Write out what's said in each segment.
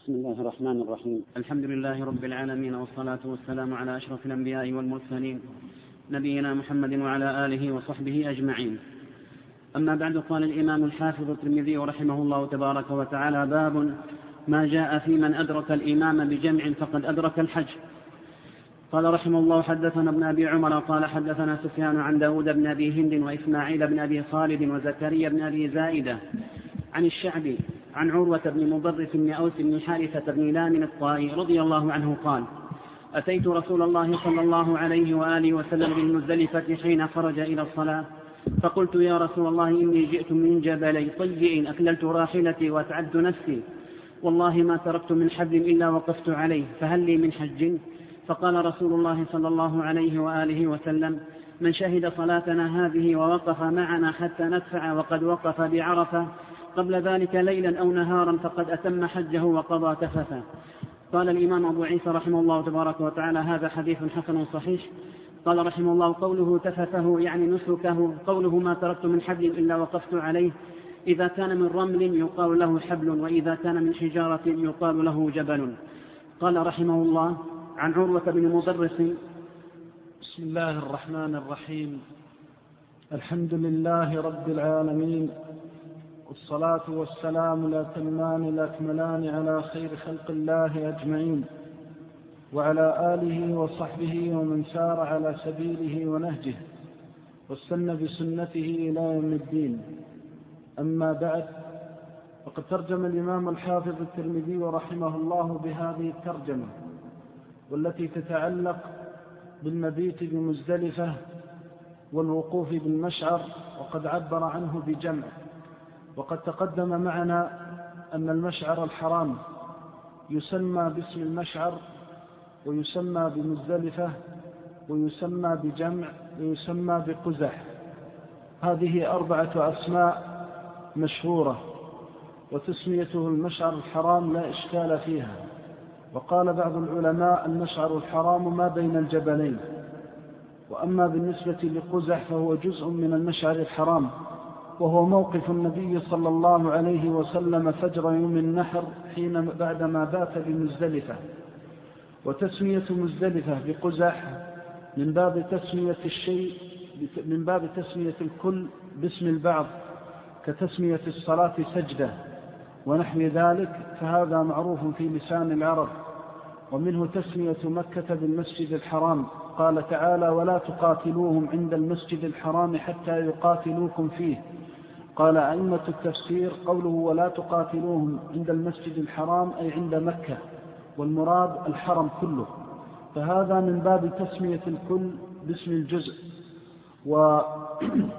بسم الله الرحمن الرحيم. الحمد لله رب العالمين، والصلاة والسلام على أشرف الأنبياء والمرسلين نبينا محمد وعلى آله وصحبه أجمعين. أما بعد، قال الإمام الحافظ الترمذي رحمه الله تبارك وتعالى: باب ما جاء في من أدرك الإمام بجمع فقد أدرك الحج. قال رحمه الله: حدثنا ابن أبي عمر قال حدثنا سفيان عن داود بن أبي هند وإسماعيل بن أبي خالد وزكريا بن أبي زائدة عن الشعبي عن عروة بن مضرس بن أوس بن حارثة بن لام الطائي رضي الله عنه قال: أتيت رسول الله صلى الله عليه وآله وسلم بالمزدلفة حين خرج إلى الصلاة، فقلت: يا رسول الله، إني جئت من جبلي طيء أكللت راحلتي وأتعبت نفسي، والله ما تركت من حبل إلا وقفت عليه، فهل لي من حج؟ فقال رسول الله صلى الله عليه وآله وسلم: من شهد صلاتنا هذه ووقف معنا حتى ندفع وقد وقف بعرفة قبل ذلك ليلا أو نهارا فقد أتم حجه وقضى تفثه. قال الإمام أبو عيسى رحمه الله تبارك وتعالى: هذا حديث حسن صحيح. قال رحمه الله: قوله تفثه يعني نسكه، قوله ما تركت من حبل إلا وقفت عليه، إذا كان من رمل يقال له حبل، وإذا كان من حجارة يقال له جبل. قال رحمه الله: عن عروة بن مضرس. بسم الله الرحمن الرحيم. الحمد لله رب العالمين، والصلاة والسلام الأتمان الأكملان على خير خلق الله أجمعين، وعلى آله وصحبه ومن سار على سبيله ونهجه واستنى بسنته إلى يوم الدين. أما بعد، فقد ترجم الإمام الحافظ الترمذي رحمه الله بهذه الترجمة، والتي تتعلق بالمبيت بمزدلفة والوقوف بالمشعر، وقد عبر عنه بجمع. وقد تقدم معنا أن المشعر الحرام يسمى باسم المشعر، ويسمى بمزدلفة، ويسمى بجمع، ويسمى بقزح. هذه 4 أسماء مشهورة، وتسميته المشعر الحرام لا إشكال فيها. وقال بعض العلماء: المشعر الحرام ما بين الجبلين. وأما بالنسبة لقزح فهو جزء من المشعر الحرام، وهو موقف النبي صلى الله عليه وسلم فجر يوم النحر بعدما بات بمزدلفة. وتسمية مزدلفة بقزح من باب تسمية الكل باسم البعض، كتسمية الصلاة سجدة ونحو ذلك، فهذا معروف في لسان العرب. ومنه تسمية مكة بالمسجد الحرام، قال تعالى: ولا تقاتلوهم عند المسجد الحرام حتى يقاتلوكم فيه. قال أئمة التفسير: قوله ولا تقاتلوهم عند المسجد الحرام أي عند مكة، والمراد الحرم كله. فهذا من باب تسمية الكل باسم الجزء. وبالنسبة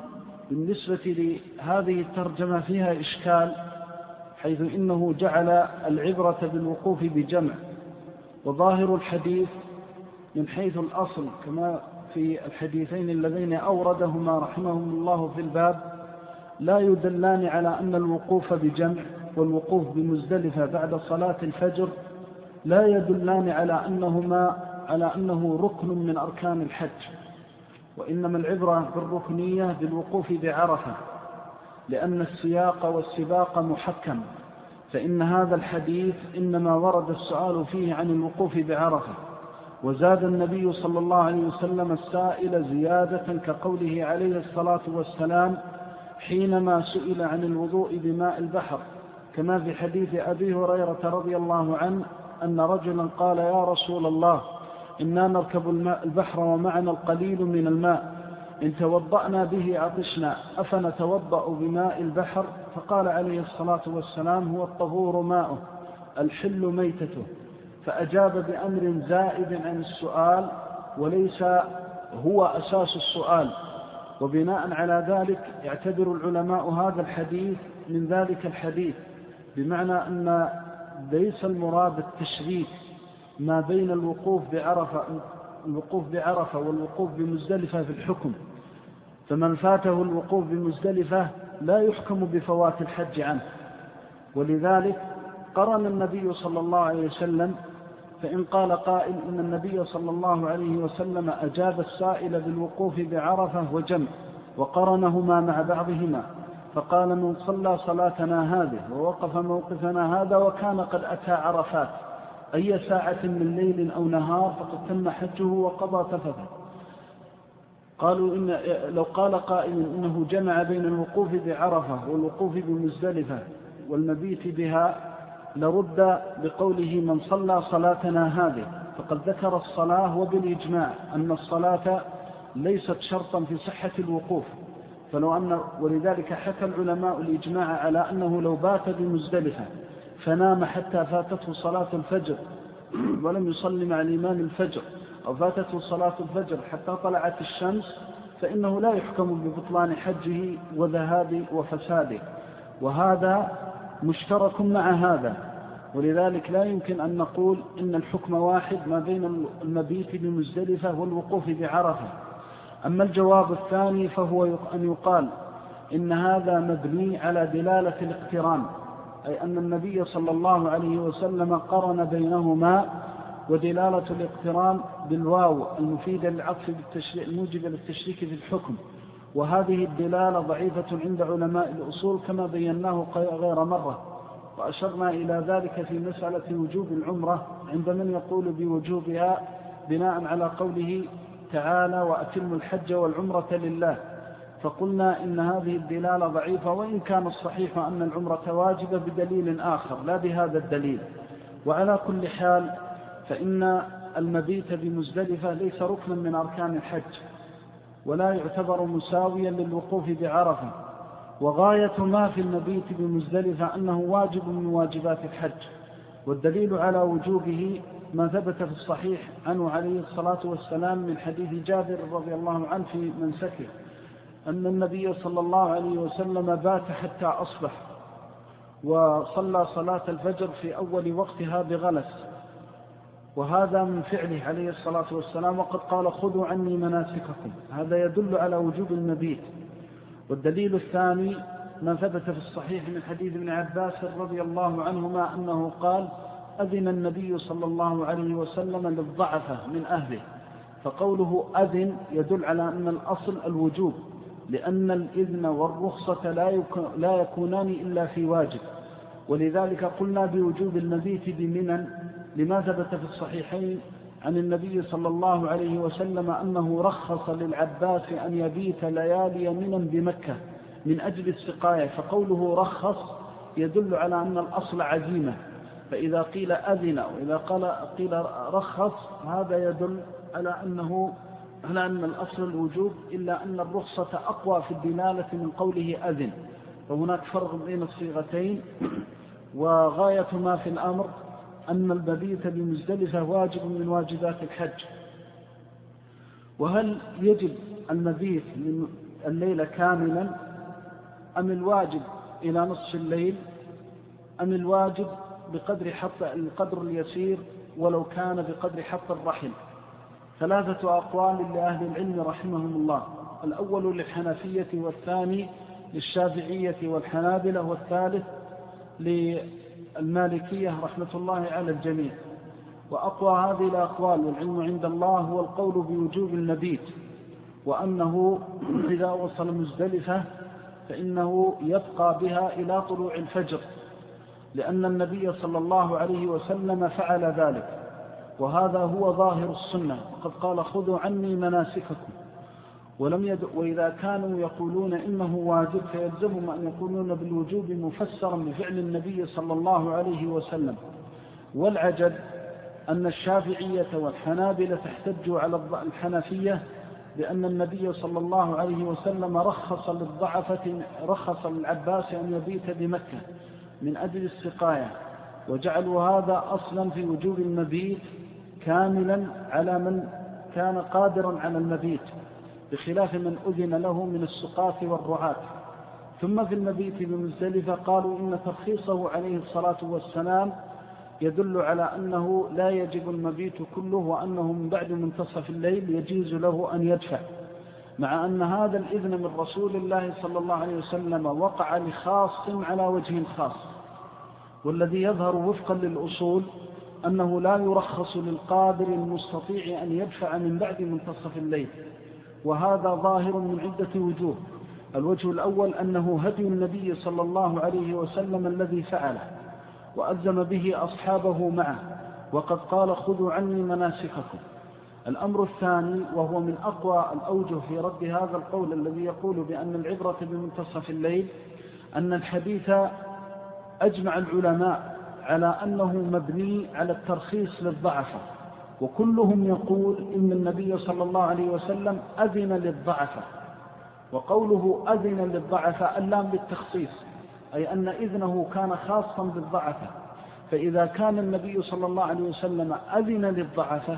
لهذه الترجمة فيها إشكال، حيث إنه جعل العبرة بالوقوف بجمع، وظاهر الحديث من حيث الأصل كما في الحديثين اللذين أوردهما رحمهم الله في الباب لا يدلان على أن الوقوف بجمع والوقوف بمزدلفة بعد صلاة الفجر لا يدلان على أنه ركن من أركان الحج، وإنما العبرة بالركنية بالوقوف بعرفة، لأن السياق والسباق محكم. فإن هذا الحديث إنما ورد السؤال فيه عن الوقوف بعرفة، وزاد النبي صلى الله عليه وسلم السائل زيادة كقوله عليه الصلاة والسلام حينما سئل عن الوضوء بماء البحر، كما في حديث أبي هريرة رضي الله عنه أن رجلا قال: يا رسول الله، إنا نركب البحر ومعنا القليل من الماء، إن توضأنا به عطشنا، أفنتوضأ بماء البحر؟ فقال عليه الصلاة والسلام: هو الطهور ماؤه، الحل ميتته. فأجاب بأمر زائد عن السؤال وليس هو أساس السؤال. وبناء على ذلك يعتبر العلماء هذا الحديث من ذلك الحديث، بمعنى أن ليس المراد التشريك ما بين الوقوف بعرفة والوقوف بمزدلفة في الحكم. فمن فاته الوقوف بمزدلفة لا يحكم بفوات الحج عنه. ولذلك قرن النبي صلى الله عليه وسلم. فإن قال قائل إن النبي صلى الله عليه وسلم أجاب السائل بالوقوف بعرفة وجمع وقرنهما مع بعضهما، فقال من صلى صلاتنا هذه ووقف موقفنا هذا وكان قد أتى عرفات أي ساعة من ليل أو نهار فقد تم حجه وقضى تفثه. قالوا لو قال قائل إنه جمع بين الوقوف بعرفة والوقوف بمزدلفة والمبيت بها لرد بقوله من صلى صلاتنا هذه، فقد ذكر الصلاة وبالإجماع أن الصلاة ليست شرطا في صحة الوقوف، ولذلك حكى العلماء الإجماع على أنه لو بات بمزدلفة فنام حتى فاتته صلاة الفجر ولم يصلي مع الإمام الفجر، أو فاتته صلاة الفجر حتى طلعت الشمس، فإنه لا يحكم ببطلان حجه وذهاب وفساده، وهذا مشترك مع هذا. ولذلك لا يمكن أن نقول إن الحكم واحد ما بين المبيت بمزدلفة والوقوف بعرفة. أما الجواب الثاني فهو أن يقال إن هذا مبني على دلالة الاقتران، أي أن النبي صلى الله عليه وسلم قرن بينهما، ودلالة الاقتران بالواو المفيدة للعطف الموجبة للتشريك في الحكم، وهذه الدلالة ضعيفة عند علماء الأصول كما بيناه غير مرة، وأشرنا إلى ذلك في مسألة وجوب العمرة عند من يقول بوجوبها بناء على قوله تعالى وأتموا الحج والعمرة لله، فقلنا إن هذه الدلالة ضعيفة، وإن كان الصحيح أن العمرة واجبة بدليل آخر لا بهذا الدليل. وعلى كل حال فإن المبيت بمزدلفة ليس ركنا من أركان الحج، ولا يعتبر مساويا للوقوف بعرفة، وغاية ما في المبيت بمزدلفة أنه واجب من واجبات الحج، والدليل على وجوبه ما ثبت في الصحيح عنه عليه الصلاة والسلام من حديث جابر رضي الله عنه في منسكه أن النبي صلى الله عليه وسلم بات حتى أصبح وصلى صلاة الفجر في أول وقتها بغلس، وهذا من فعله عليه الصلاة والسلام، وقد قال خذوا عني مناسككم، هذا يدل على وجوب المبيت. والدليل الثاني ما ثبت في الصحيح من حديث ابن عباس رضي الله عنهما أنه قال أذن النبي صلى الله عليه وسلم للضعفة من أهله، فقوله أذن يدل على أن الأصل الوجوب، لأن الإذن والرخصة لا يكونان إلا في واجب، ولذلك قلنا بوجوب المبيت بمنى لما ثبت في الصحيحين عن النبي صلى الله عليه وسلم أنه رخص للعباس أن يبيت ليالي منى بمكة من أجل السقاية، فقوله رخص يدل على أن الأصل عزيمة، فإذا قيل أذن وإذا قيل رخص هذا يدل على أن الأصل الوجوب، إلا أن الرخصة أقوى في الدلالة من قوله أذن، فهناك فرق بين الصيغتين. وغاية ما في الأمر أن المبيت بمزدلفة واجب من واجبات الحج. وهل يجب المبيت من الليل كاملا أم الواجب إلى نصف الليل أم الواجب القدر اليسير ولو كان بقدر حط الرحل؟ ثلاثة أقوال لأهل العلم رحمهم الله، الأول للحنفية والثاني للشافعية والحنابلة والثالث للمالكية رحمة الله على الجميع. وأقوى هذه الأقوال والعلم عند الله هو القول بوجوب المبيت، وأنه إذا وصل مزدلفة فإنه يبقى بها إلى طلوع الفجر، لأن النبي صلى الله عليه وسلم فعل ذلك، وهذا هو ظاهر السنة، وقد قال خذوا عني مناسككم. وإذا كانوا يقولون إنه واجب فيلزمهم أن يقولون بالوجوب مفسرا بفعل النبي صلى الله عليه وسلم. والعجب أن الشافعية والحنابلة احتجوا على الحنفية بأن النبي صلى الله عليه وسلم رخص للعباس أن يبيت بمكة من أجل السقاية، وجعلوا هذا أصلا في وجوب المبيت كاملا على من كان قادرا على المبيت، بخلاف من أذن له من السقاة والرعاة. ثم في المبيت بمزدلفة قالوا إن ترخيصه عليه الصلاة والسلام يدل على أنه لا يجب المبيت كله، وأنه من بعد منتصف الليل يجيز له أن يدفع، مع أن هذا الإذن من رسول الله صلى الله عليه وسلم وقع لخاص على وجه خاص، والذي يظهر وفقا للأصول أنه لا يرخص للقادر المستطيع أن يدفع من بعد منتصف الليل، وهذا ظاهر من عدة وجوه. الوجه الأول أنه هدي النبي صلى الله عليه وسلم الذي فعله وألزم به أصحابه معه، وقد قال خذوا عني مناسككم. الأمر الثاني وهو من أقوى الأوجه في رد هذا القول الذي يقول بأن العبرة بمنتصف الليل، أن الحديث أجمع العلماء على أنه مبني على الترخيص للضعفة، وكلهم يقول إن النبي صلى الله عليه وسلم أذن للضعفة، وقوله أذن للضعفة اللام للتخصيص، أي أن إذنه كان خاصا بالضعفة. فإذا كان النبي صلى الله عليه وسلم أذن للضعفة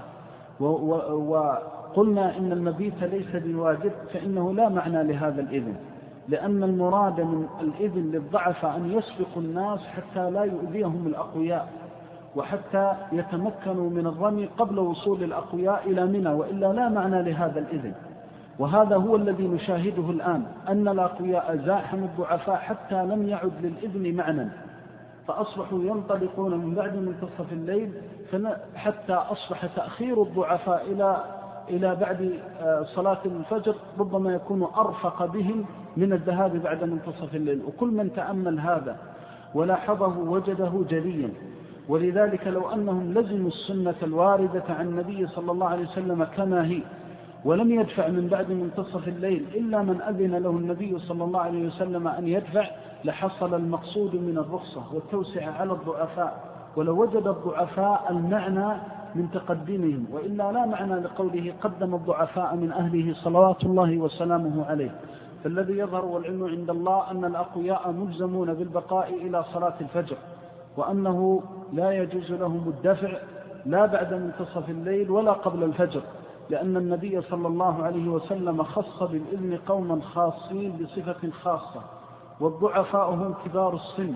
وقلنا إن المبيت ليس بواجب، فإنه لا معنى لهذا الإذن، لأن المراد من الإذن للضعفة أن يسبقوا الناس حتى لا يؤذيهم الأقوياء، وحتى يتمكنوا من الرمي قبل وصول الأقوياء إلى منى، وإلا لا معنى لهذا الإذن. وهذا هو الذي نشاهده الآن، أن الأقوياء زاحموا الضعفاء حتى لم يعد للإذن معنى، فأصبحوا ينطلقون من بعد منتصف الليل، حتى أصبح تأخير الضعفاء إلى بعد صلاة الفجر ربما يكون أرفق بهم من الذهاب بعد منتصف الليل. وكل من تأمل هذا ولاحظه وجده جليا. ولذلك لو أنهم لزموا السنة الواردة عن النبي صلى الله عليه وسلم كما هي، ولم يدفع من بعد منتصف الليل إلا من أذن له النبي صلى الله عليه وسلم أن يدفع، لحصل المقصود من الرخصة والتوسعة على الضعفاء، ولو وجد الضعفاء المعنى من تقدمهم، وإلا لا معنى لقوله قدم الضعفاء من أهله صلوات الله وسلامه عليه. فالذي يظهر والعلم عند الله أن الأقوياء ملزمون بالبقاء إلى صلاة الفجر، وأنه لا يجوز لهم الدفع لا بعد منتصف الليل ولا قبل الفجر، لأن النبي صلى الله عليه وسلم خص بالإذن قوما خاصين بصفة خاصة، والضعفاء هم كبار السن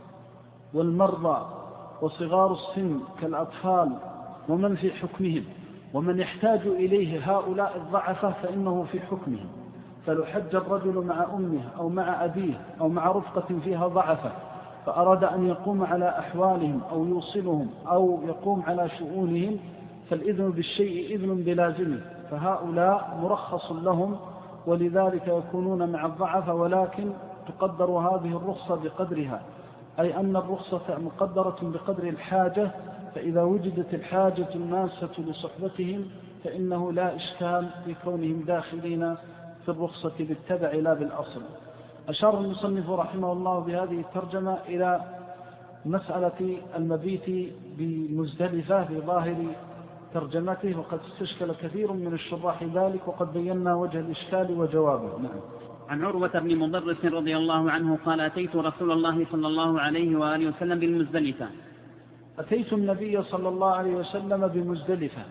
والمرضى وصغار السن كالأطفال ومن في حكمهم، ومن يحتاج إليه هؤلاء الضعفة فإنه في حكمهم. فلو حج الرجل مع أمه أو مع أبيه أو مع رفقة فيها ضعفة فأراد أن يقوم على أحوالهم أو يوصلهم أو يقوم على شؤونهم، فالإذن بالشيء إذن بلازمه، فهؤلاء مرخص لهم، ولذلك يكونون مع الضعفة، ولكن تقدر هذه الرخصة بقدرها، أي أن الرخصة مقدرة بقدر الحاجة، فإذا وجدت الحاجة الماسة لصحبتهم فإنه لا إشكال في كونهم داخلين في الرخصة بالتبع لا بالأصل. أشار المصنف رحمه الله بهذه الترجمة إلى مسألة المبيت بمزدلفة في ظاهر ترجمته، وقد استشكل كثير من الشراح ذلك، وقد بينا وجه الإشكال وجوابه. نعم. عن عروة بن مضرس رضي الله عنه قال: أتيت رسول الله صلى الله عليه وآله وسلم بالمزدلفة. أتيت النبي صلى الله عليه وسلم بمزدلفة.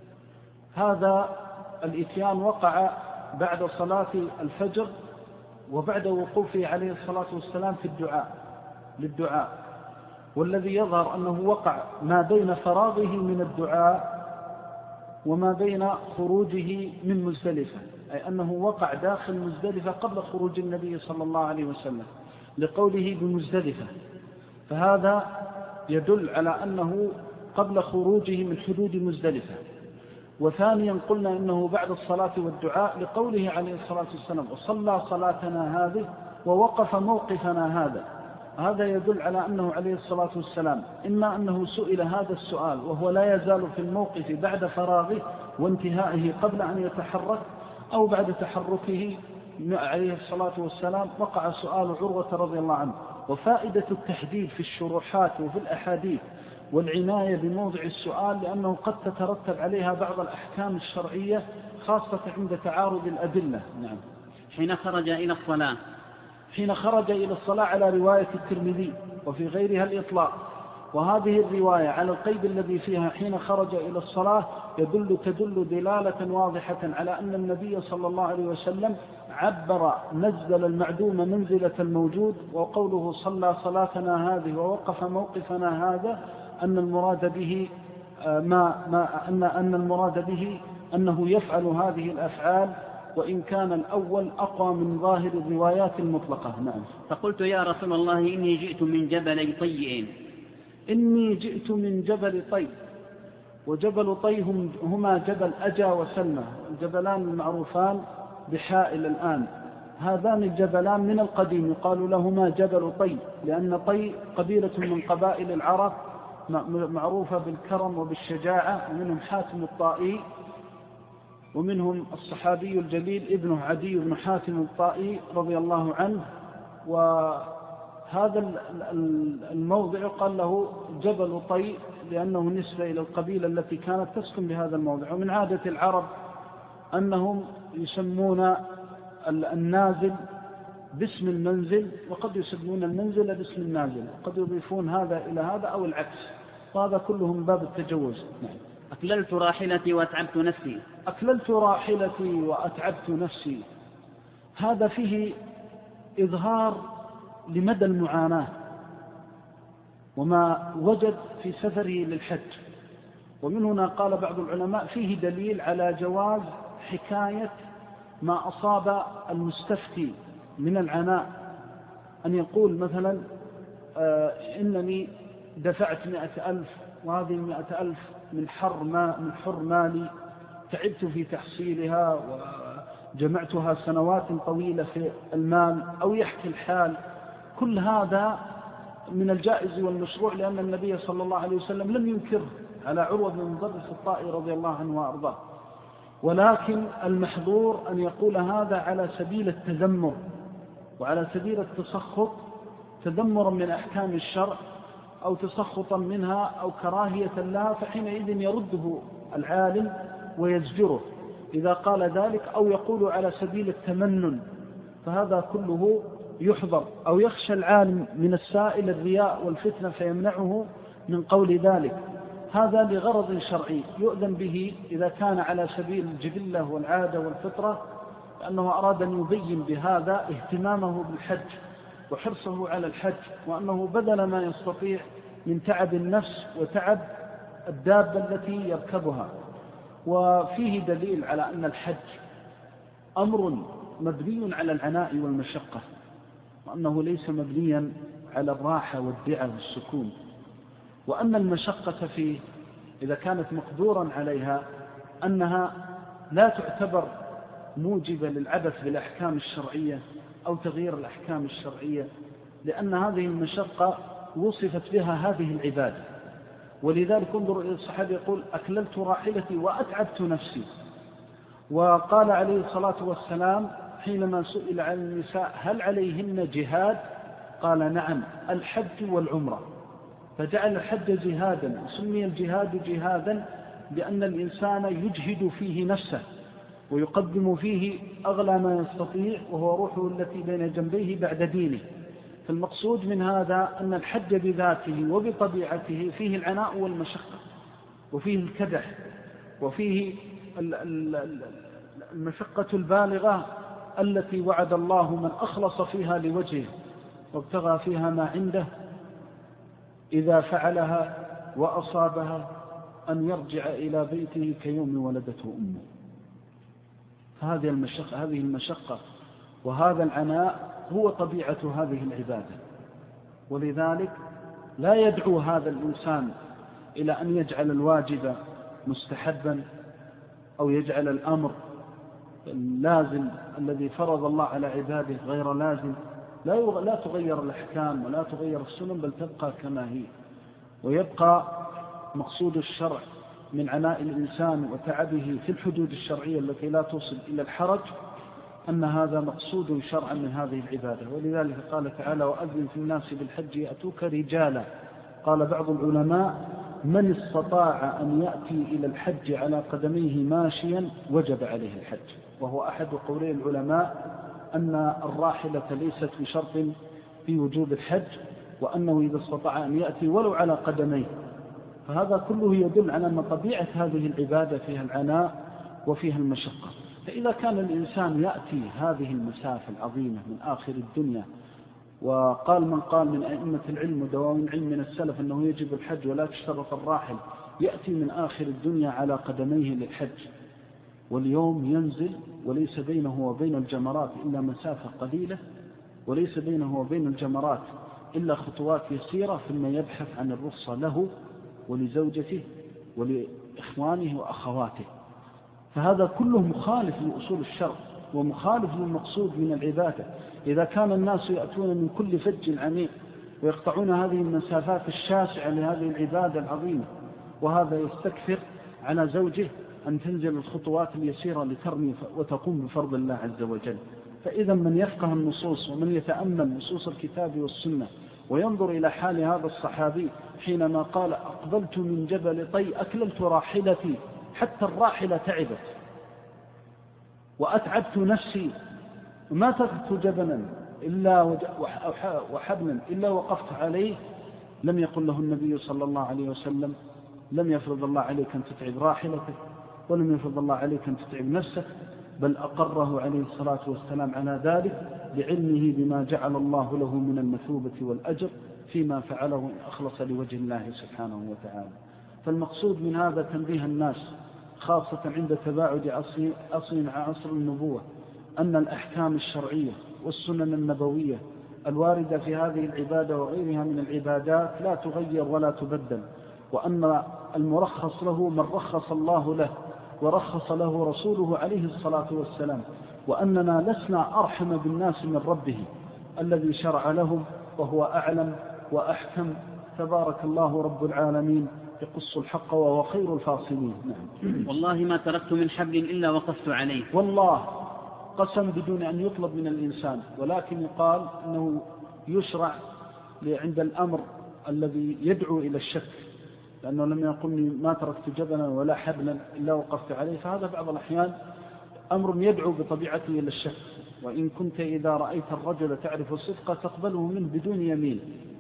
هذا الإتيان وقع بعد صلاة الفجر وبعد وقوفه عليه الصلاة والسلام في للدعاء، والذي يظهر أنه وقع ما بين فراغه من الدعاء وما بين خروجه من مزدلفة، أي أنه وقع داخل مزدلفة قبل خروج النبي صلى الله عليه وسلم لقوله بمزدلفة، فهذا يدل على أنه قبل خروجه من حدود مزدلفة. وثانيا قلنا إنه بعد الصلاة والدعاء لقوله عليه الصلاة والسلام: وصلى صلاتنا هذه ووقف موقفنا هذا. هذا يدل على أنه عليه الصلاة والسلام إما أنه سئل هذا السؤال وهو لا يزال في الموقف بعد فراغه وانتهائه قبل أن يتحرك، أو بعد تحركه عليه الصلاة والسلام وقع سؤال عروة رضي الله عنه. وفائدة التحديد في الشروحات وفي الأحاديث والعناية بموضع السؤال، لأنه قد تترتب عليها بعض الأحكام الشرعية خاصة عند تعارض الأدلة. نعم. حين خرج إلى الصلاة على رواية الترمذي وفي غيرها الإطلاق، وهذه الرواية على القيد الذي فيها حين خرج إلى الصلاة تدل دلالة واضحة على أن النبي صلى الله عليه وسلم عبر نزل المعدوم منزلة الموجود، وقوله صلى صلاتنا هذه ووقف موقفنا هذا أن المراد به أن المراد به أنه يفعل هذه الأفعال، وإن كان الأول أقوى من ظاهر الروايات المطلقة. نعم. فقلت: يا رسول الله إني جئت من جبل طيئين. إني جئت من جبل طي، وجبل طي هما جبل أجا وسلمى، الجبلان المعروفان بحائل الآن. هذان الجبلان من القديم يقال لهما جبل طي، لأن طي قبيلة من قبائل العرب معروفة بالكرم وبالشجاعة، ومنهم حاتم الطائي، ومنهم الصحابي الجليل ابنه عدي بن حاتم الطائي رضي الله عنه. وهذا الموضع يقال له جبل طي لأنه نسبة إلى القبيلة التي كانت تسكن بهذا الموضع. ومن عادة العرب أنهم يسمون النازل باسم المنزل، وقد يسمون المنزل باسم النازل، وقد يضيفون هذا إلى هذا أو العكس، وهذا كله من باب التجوز. نعم. أكللت راحلتي وأتعبت نفسي. أكللت راحلتي وأتعبت نفسي، هذا فيه إظهار لمدى المعاناة وما وجد في سفره للحج. ومن هنا قال بعض العلماء فيه دليل على جواز حكاية ما أصاب المستفتي من العناء، أن يقول مثلا إنني دفعت 100,000 وهذه 100,000 من حر مالي، تعبت في تحصيلها وجمعتها سنوات طويلة في المال، أو يحكي الحال. كل هذا من الجائز والمشروع، لأن النبي صلى الله عليه وسلم لم ينكره على عروة بن مضرس الطائي رضي الله عنه وأرضاه. ولكن المحظور أن يقول هذا على سبيل التذمر وعلى سبيل التسخط، تذمرا من أحكام الشرع أو تسخطا منها أو كراهية لها، فحينئذ يرده العالم ويزجره إذا قال ذلك، أو يقول على سبيل التمنن، فهذا كله يحضر. أو يخشى العالم من السائل الرياء والفتنة فيمنعه من قول ذلك، هذا لغرض شرعي يؤذن به إذا كان على سبيل الجبلة والعادة والفطرة، لأنه أراد أن يبين بهذا اهتمامه بالحج وحرصه على الحج، وأنه بذل ما يستطيع من تعب النفس وتعب الدابة التي يركبها. وفيه دليل على أن الحج أمر مبني على العناء والمشقة، وأنه ليس مبنيا على الراحة والدعة والسكون، وأن المشقة فيه إذا كانت مقدورا عليها أنها لا تعتبر موجبة للعبث بالأحكام الشرعية أو تغيير الأحكام الشرعية، لأن هذه المشقة وصفت بها هذه العبادة. ولذلك انظر إلى الصحابي يقول أكللت راحلتي وأتعبت نفسي. وقال عليه الصلاة والسلام حينما سئل عن النساء هل عليهن جهاد؟ قال نعم، الحج والعمرة، فجعل الحج جهادا. سمي الجهاد جهادا لأن الإنسان يجهد فيه نفسه ويقدم فيه أغلى ما يستطيع، وهو روحه التي بين جنبيه بعد دينه. فالمقصود من هذا أن الحج بذاته وبطبيعته فيه العناء والمشقة، وفيه الكدح، وفيه المشقة البالغة التي وعد الله من أخلص فيها لوجهه وابتغى فيها ما عنده إذا فعلها وأصابها أن يرجع إلى بيته كيوم ولدته أمه. فهذه المشقة وهذا العناء هو طبيعة هذه العبادة. ولذلك لا يدعو هذا الإنسان إلى أن يجعل الواجب مستحبا أو يجعل الأمر اللازم الذي فرض الله على عباده غير لازم. لا تغير الأحكام ولا تغير السنن، بل تبقى كما هي. ويبقى مقصود الشرع من عناء الإنسان وتعبه في الحدود الشرعية التي لا توصل إلى الحرج، أن هذا مقصود شرعا من هذه العبادة. ولذلك قال تعالى وأذن في الناس بالحج يأتوك رجالا. قال بعض العلماء من استطاع أن يأتي إلى الحج على قدميه ماشيا وجب عليه الحج، وهو أحد قولي العلماء أن الراحلة ليست بشرط في وجوب الحج، وأنه إذا استطاع أن يأتي ولو على قدميه. فهذا كله يدل على أن طبيعة هذه العبادة فيها العناء وفيها المشقة. فإذا كان الإنسان يأتي هذه المسافة العظيمة من آخر الدنيا، وقال من قال من أئمة العلم ودواوين العلم من السلف أنه يجب الحج ولا تشترط الراحل، يأتي من آخر الدنيا على قدميه للحج، واليوم ينزل وليس بينه وبين الجمرات إلا مسافة قليلة، وليس بينه وبين الجمرات إلا خطوات يسيرة، ثم يبحث عن الرخصة له ولزوجته ولإخوانه وأخواته. فهذا كله مخالف لأصول الشرع، ومخالف للمقصود من العبادة. إذا كان الناس يأتون من كل فج عميق ويقطعون هذه المسافات الشاسعة لهذه العبادة العظيمة، وهذا يستكثر على زوجه أن تنزل الخطوات اليسيرة لترمي وتقوم بفرض الله عز وجل. فإذا من يفقه النصوص ومن يتأمل نصوص الكتاب والسنة وينظر إلى حال هذا الصحابي حينما قال أقبلت من جبل طي أكللت راحلتي حتى الراحلة تعبت وأتعبت نفسي وما تركت جبلا إلا وحبلا إلا وقفت عليه، لم يقل له النبي صلى الله عليه وسلم لم يفرض الله عليك أن تتعب راحلتك ولم يفرض الله عليك أن تتعب نفسك، بل أقره عليه الصلاة والسلام على ذلك لعلمه بما جعل الله له من المثوبة والأجر فيما فعله إن أخلص لوجه الله سبحانه وتعالى. فالمقصود من هذا تنبيه الناس خاصة عند تباعد عصر مع عصر النبوة أن الأحكام الشرعية والسنن النبوية الواردة في هذه العبادة وغيرها من العبادات لا تغير ولا تبدل، وأن المرخص له من رخص الله له ورخص له رسوله عليه الصلاة والسلام، وأننا لسنا أرحم بالناس من ربه الذي شرع لهم وهو أعلم وأحكم. تبارك الله رب العالمين يقص الحق وهو خير الفاصلين. نعم. والله ما تركت من حبل إلا وقفت عليه. والله قسم بدون أن يطلب من الإنسان، ولكن يقال أنه يشرع عند الأمر الذي يدعو إلى الشك، لأنه لم يقل ما تركت جبلا ولا حبلا إلا وقفت عليه، فهذا بعض الأحيان أمر يدعو بطبيعته إلى الشك. وإن كنت إذا رأيت الرجل تعرف الصدق تقبله منه بدون يمين،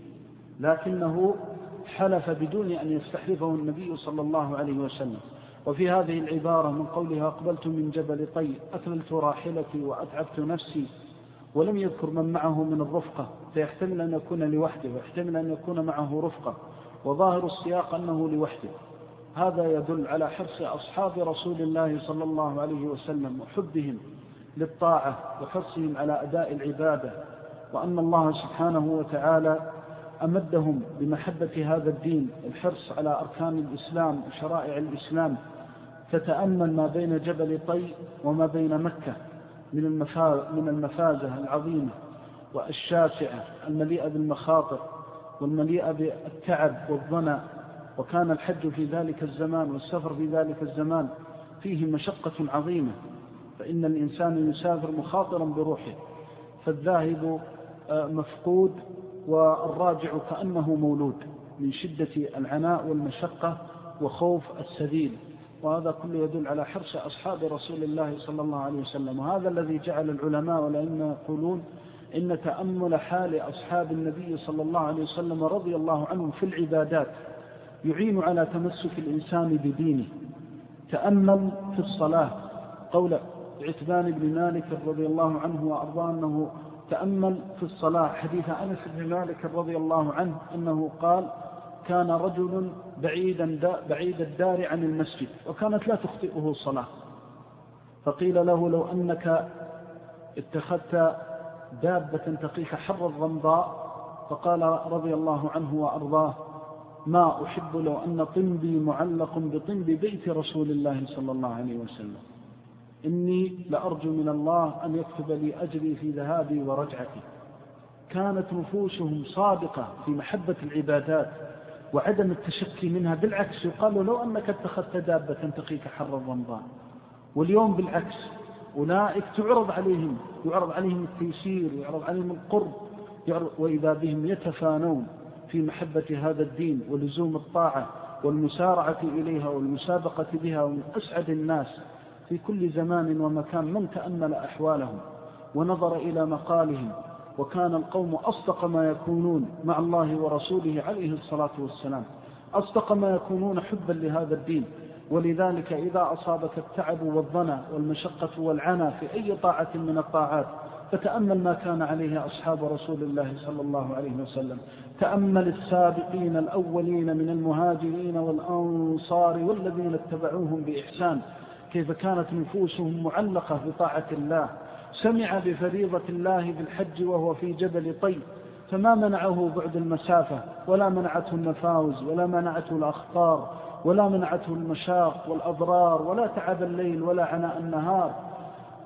لكنه حلف بدون أن يستحلفه النبي صلى الله عليه وسلم. وفي هذه العبارة من قولها أقبلت من جبل طي أكللت راحلتي وأتعبت نفسي، ولم يذكر من معه من الرفقة، فيحتمل أن يكون لوحده ويحتمل أن يكون معه رفقة، وظاهر السياق أنه لوحده. هذا يدل على حرص أصحاب رسول الله صلى الله عليه وسلم وحبهم للطاعة وحرصهم على أداء العبادة، وأن الله سبحانه وتعالى أمدهم بمحبة هذا الدين، الحرص على أركان الإسلام وشرائع الإسلام. تتأمل ما بين جبل طي وما بين مكة من المفازة العظيمة والشاسعة المليئة بالمخاطر والمليئة بالتعب والظنى. وكان الحج في ذلك الزمان والسفر في ذلك الزمان فيه مشقة عظيمة، فإن الإنسان يسافر مخاطرا بروحه، فالذاهب مفقود والراجع كأنه مولود من شدة العناء والمشقة وخوف السبيل. وهذا كله يدل على حرص أصحاب رسول الله صلى الله عليه وسلم. وهذا الذي جعل العلماء والأئمة يقولون إن تأمل حال أصحاب النبي صلى الله عليه وسلم رضي الله عنهم في العبادات يعين على تمسك الإنسان بدينه. تأمل في الصلاة قول عتبان بن مالك رضي الله عنه وأرضاه أنه تأمل في الصلاة حديث أنس بن مالك رضي الله عنه أنه قال كان رجل بعيد الدار عن المسجد وكانت لا تخطئه الصلاة، فقيل له لو أنك اتخذت دابة تقيك حر الرمضاء، فقال رضي الله عنه وأرضاه ما أحب لو أن طنبي معلق بطنب بيت رسول الله صلى الله عليه وسلم، إني لأرجو من الله أن يكتب لي أجري في ذهابي ورجعتي. كانت نفوسهم صادقة في محبة العبادات وعدم التشكي منها، بالعكس يقال لو أنك اتخذت دابة تقيك حر الرمضان. واليوم بالعكس أولئك يعرض عليهم التيسير ويعرض عليهم القرب، وإذا بهم يتفانون في محبة هذا الدين ولزوم الطاعة والمسارعة إليها والمسابقة بها. ومن أسعد الناس في كل زمان ومكان من تأمل أحوالهم ونظر إلى مقالهم، وكان القوم أصدق ما يكونون مع الله ورسوله عليه الصلاة والسلام، أصدق ما يكونون حبا لهذا الدين. ولذلك إذا أصابك التعب والظنى والمشقة والعنى في أي طاعة من الطاعات فتأمل ما كان عليه أصحاب رسول الله صلى الله عليه وسلم. تأمل السابقين الأولين من المهاجرين والأنصار والذين اتبعوهم بإحسان كيف كانت نفوسهم معلقة بطاعة الله. سمع بفريضة الله بالحج وهو في جبل طي، فما منعه بعد المسافة ولا منعته النفاوز ولا منعته الأخطار ولا منعته المشاق والأضرار ولا تعب الليل ولا عناء النهار.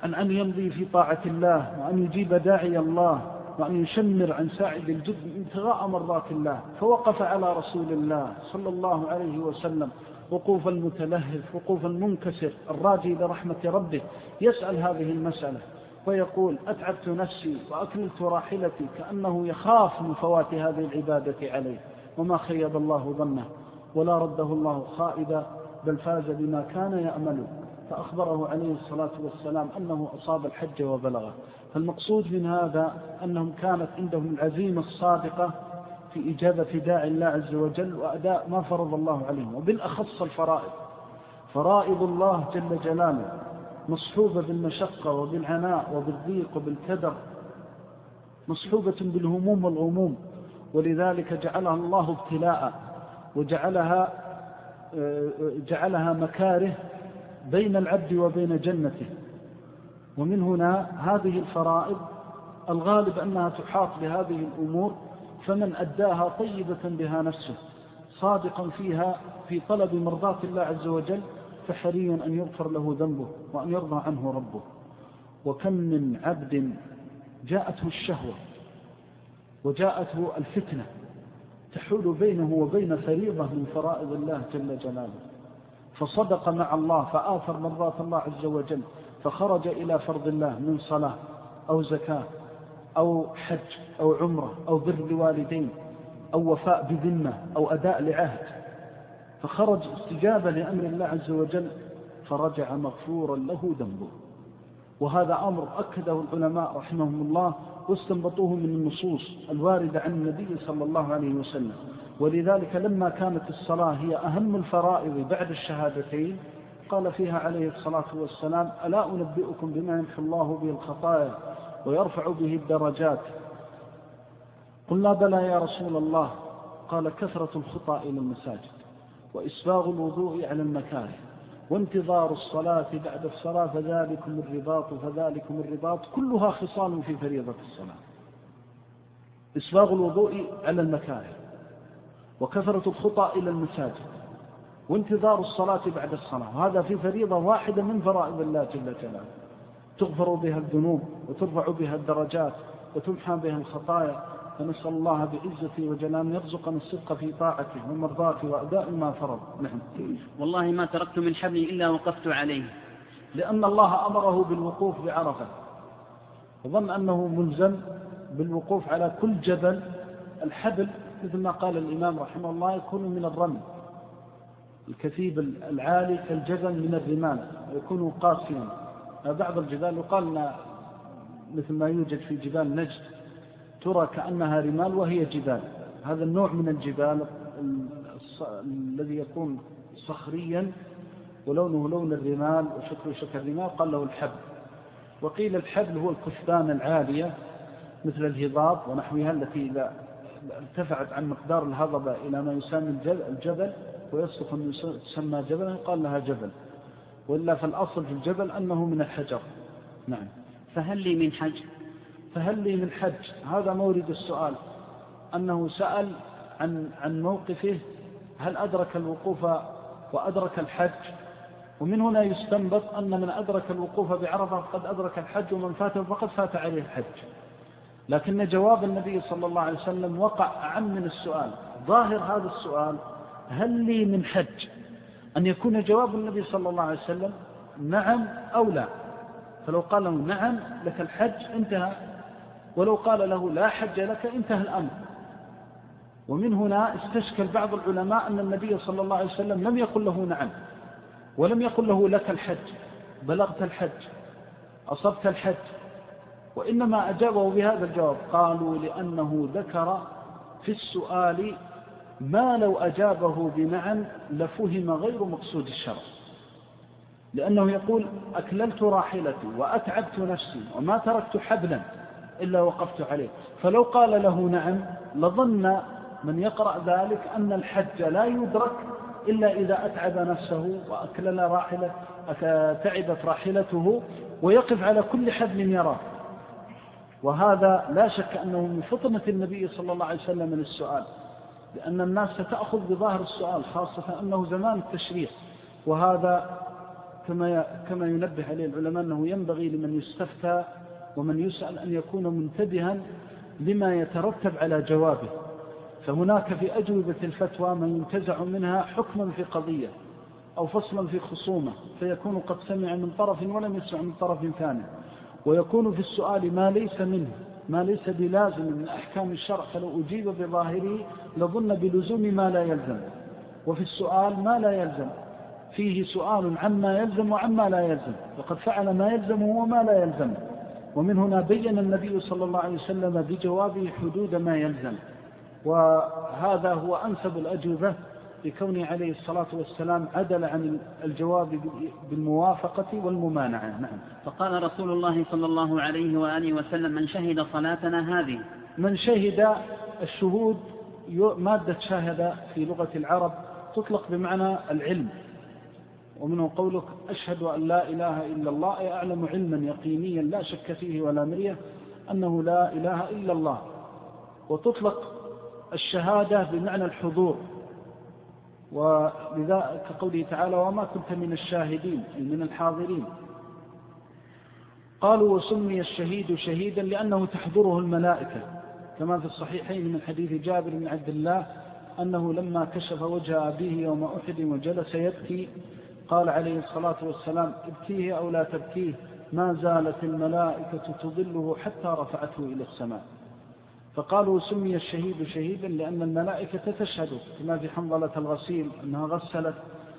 عن أن يمضي في طاعة الله وأن يجيب داعي الله وأن يشمر عن ساعد الجد ابتغاء مرضات الله، فوقف على رسول الله صلى الله عليه وسلم وقوف المتلهف وقوف المنكسر الراجي لرحمة ربه، يسأل هذه المسألة ويقول أتعبت نفسي وأكللت راحلتي، كأنه يخاف من فوات هذه العبادة عليه، وما خيب الله ظنه ولا رده الله خائبا، بل فاز بما كان يأمل، فأخبره عليه الصلاة والسلام أنه أصاب الحج وبلغه. فالمقصود من هذا أنهم كانت عندهم العزيمة الصادقة في إجابة داعي الله عز وجل وأداء ما فرض الله عليهم، وبالأخص الفرائض. فرائض الله جل جلاله مصحوبة بالمشقة وبالعناء وبالضيق وبالكدر، مصحوبة بالهموم والغموم، ولذلك جعلها الله ابتلاء وجعلها مكاره بين العبد وبين جنته. ومن هنا هذه الفرائض الغالب أنها تحاط بهذه الأمور، فمن أداها طيبة بها نفسه صادقا فيها في طلب مرضات الله عز وجل، فحري أن يغفر له ذنبه وأن يرضى عنه ربه. وكم من عبد جاءته الشهوة وجاءته الفتنة تحول بينه وبين فريضة من فرائض الله جل جلاله، فصدق مع الله فآثر مرضات الله عز وجل، فخرج إلى فرض الله من صلاة أو زكاة أو حج أو عمرة أو بر لوالدين أو وفاء بذمة أو أداء لعهد، فخرج استجابة لأمر الله عز وجل، فرجع مغفورا له ذنبه. وهذا أمر أكده العلماء رحمهم الله واستنبطوه من النصوص الواردة عن النبي صلى الله عليه وسلم. ولذلك لما كانت الصلاة هي أهم الفرائض بعد الشهادتين قال فيها عليه الصلاة والسلام: ألا أنبئكم بما يمحو الله به الخطايا ويرفع به الدرجات؟ قلنا: بلى يا رسول الله. قال: كثرة الخطى إلى المساجد، وإسباغ الوضوء على المكاره، وانتظار الصلاة بعد الصلاة، فذلكم الرباط كلها خصال في فريضة الصلاة. إسباغ الوضوء على المكاره، وكثرة الخطى إلى المساجد، وانتظار الصلاة بعد الصلاة، وهذا في فريضة واحدة من فرائض الله جل جلاله، تغفر بها الذنوب وترفع بها الدرجات وتمحى بها الخطايا. فنسأل الله بعزته وجلاله يرزقنا الصدق في طاعته ومرضاته وأداء ما فرض. نعم. والله ما تركت من حبل إلا وقفت عليه، لأن الله أمره بالوقوف بعرفة، وظن أنه ملزم بالوقوف على كل جبل. الحبل مثل ما قال الإمام رحمه الله يكون من الرمل، الكثيب العالي كالجبل من الرمال، ويكون قاسيا. بعض الجبال يقال مثل ما يوجد في جبال نجد ترى كأنها رمال وهي جبال. هذا النوع من الجبال الذي يكون صخريا ولونه لون الرمال وشكله شكل الرمال قال له الحبل. وقيل الحبل هو الكثبان العالية مثل الهضاب ونحوها، التي إذا ارتفعت عن مقدار الهضبة إلى ما يسمى الجبل ويصلح أن تسمى جبلا قال لها جبل، وإلا فالأصل في الجبل أنه من الحجر. نعم. فهل لي من حج؟ فهل لي من حج، هذا مورد السؤال، أنه سأل عن موقفه هل أدرك الوقوف وأدرك الحج. ومن هنا يستنبط أن من أدرك الوقوف بعرفة فقد أدرك الحج، ومن فاته فقد فات عليه الحج. لكن جواب النبي صلى الله عليه وسلم وقع أعم من السؤال. ظاهر هذا السؤال هل لي من حج أن يكون جواب النبي صلى الله عليه وسلم نعم أو لا، فلو قال له نعم لك الحج انتهى، ولو قال له لا حج لك انتهى الأمر. ومن هنا استشكل بعض العلماء أن النبي صلى الله عليه وسلم لم يقل له نعم، ولم يقل له لك الحج، بلغت الحج، أصبت الحج، وإنما أجابه بهذا الجواب. قالوا لأنه ذكر في السؤال ما لو أجابه بنعم لفهم غير مقصود الشرع، لأنه يقول أكللت راحلتي وأتعبت نفسي وما تركت حبلا إلا وقفت عليه، فلو قال له نعم لظن من يقرأ ذلك أن الحج لا يدرك إلا إذا أتعب نفسه وأكلل تعبت راحلته ويقف على كل حبل يراه. وهذا لا شك أنه من فطنة النبي صلى الله عليه وسلم من السؤال، لأن الناس ستأخذ بظاهر السؤال، خاصة أنه زمان التشريع، وهذا كما ينبه عليه العلماء أنه ينبغي لمن يستفتى ومن يسأل أن يكون منتبها لما يترتب على جوابه. فهناك في أجوبة الفتوى من ينتزع منها حكما في قضية أو فصلا في خصومة، فيكون قد سمع من طرف ولم يسمع من طرف ثاني، ويكون في السؤال ما ليس منه، ما ليس بلازم من أحكام الشرع، فلو أجيب بظاهره لظن بلزوم ما لا يلزم. وفي السؤال ما لا يلزم، فيه سؤال عما يلزم وعما لا يلزم، وقد فعل ما يلزم وما لا يلزم. ومن هنا بين النبي صلى الله عليه وسلم بجوابه حدود ما يلزم، وهذا هو أنسب الأجوبة بكونه عليه الصلاة والسلام عدل عن الجواب بالموافقة والممانعة. نعم. فقال رسول الله صلى الله عليه وآله وسلم: من شهد صلاتنا هذه. من شهد، الشهود مادة شاهد في لغة العرب تطلق بمعنى العلم، ومنه قولك أشهد أن لا إله إلا الله، أي أعلم علما يقينيا لا شك فيه ولا مرية أنه لا إله إلا الله. وتطلق الشهادة بمعنى الحضور، ولذا كقوله تعالى: وما كنت من الشاهدين، أي من الحاضرين. قالوا: وسمي الشهيد شهيدا لأنه تحضره الملائكة، كما في الصحيحين من حديث جابر بن عبد الله أنه لما كشف وجه أبيه يوم أحد وجلس يبكي قال عليه الصلاة والسلام: ابكيه أو لا تبكيه، ما زالت الملائكة تظله حتى رفعته إلى السماء. فقالوا: سمي الشهيد شهيدا لأن الملائكة تشهد، كما في حنظلة الغسيل أنها غسلت.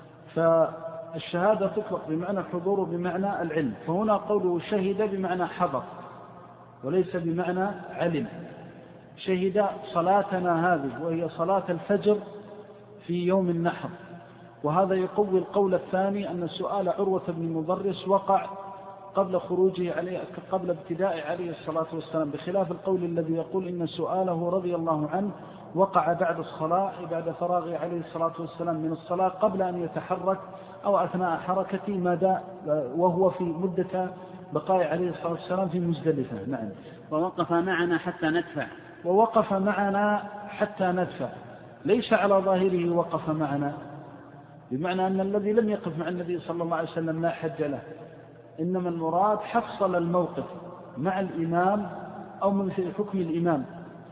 فالشهادة تطلق بمعنى الحضور بمعنى العلم، فهنا قوله شهد بمعنى حضر وليس بمعنى علم. شهد صلاتنا هذه، وهي صلاة الفجر في يوم النحر. وهذا يقوي القول الثاني أن سؤال عروة بن مضرس وقع قبل خروجه عليه، قبل ابتداء عليه الصلاة والسلام، بخلاف القول الذي يقول إن سؤاله رضي الله عنه وقع بعد الصلاة، بعد فراغه عليه الصلاة والسلام من الصلاة، قبل أن يتحرك أو أثناء حركته وهو في مدة بقاء عليه الصلاة والسلام في مزدلفة. نعم. ووقف معنا حتى ندفع. ووقف معنا حتى ندفع ليس على ظاهره وقف معنا، بمعنى أن الذي لم يقف مع النبي صلى الله عليه وسلم لا حج له، إنما المراد حصل الموقف مع الإمام أو من في حكم الإمام.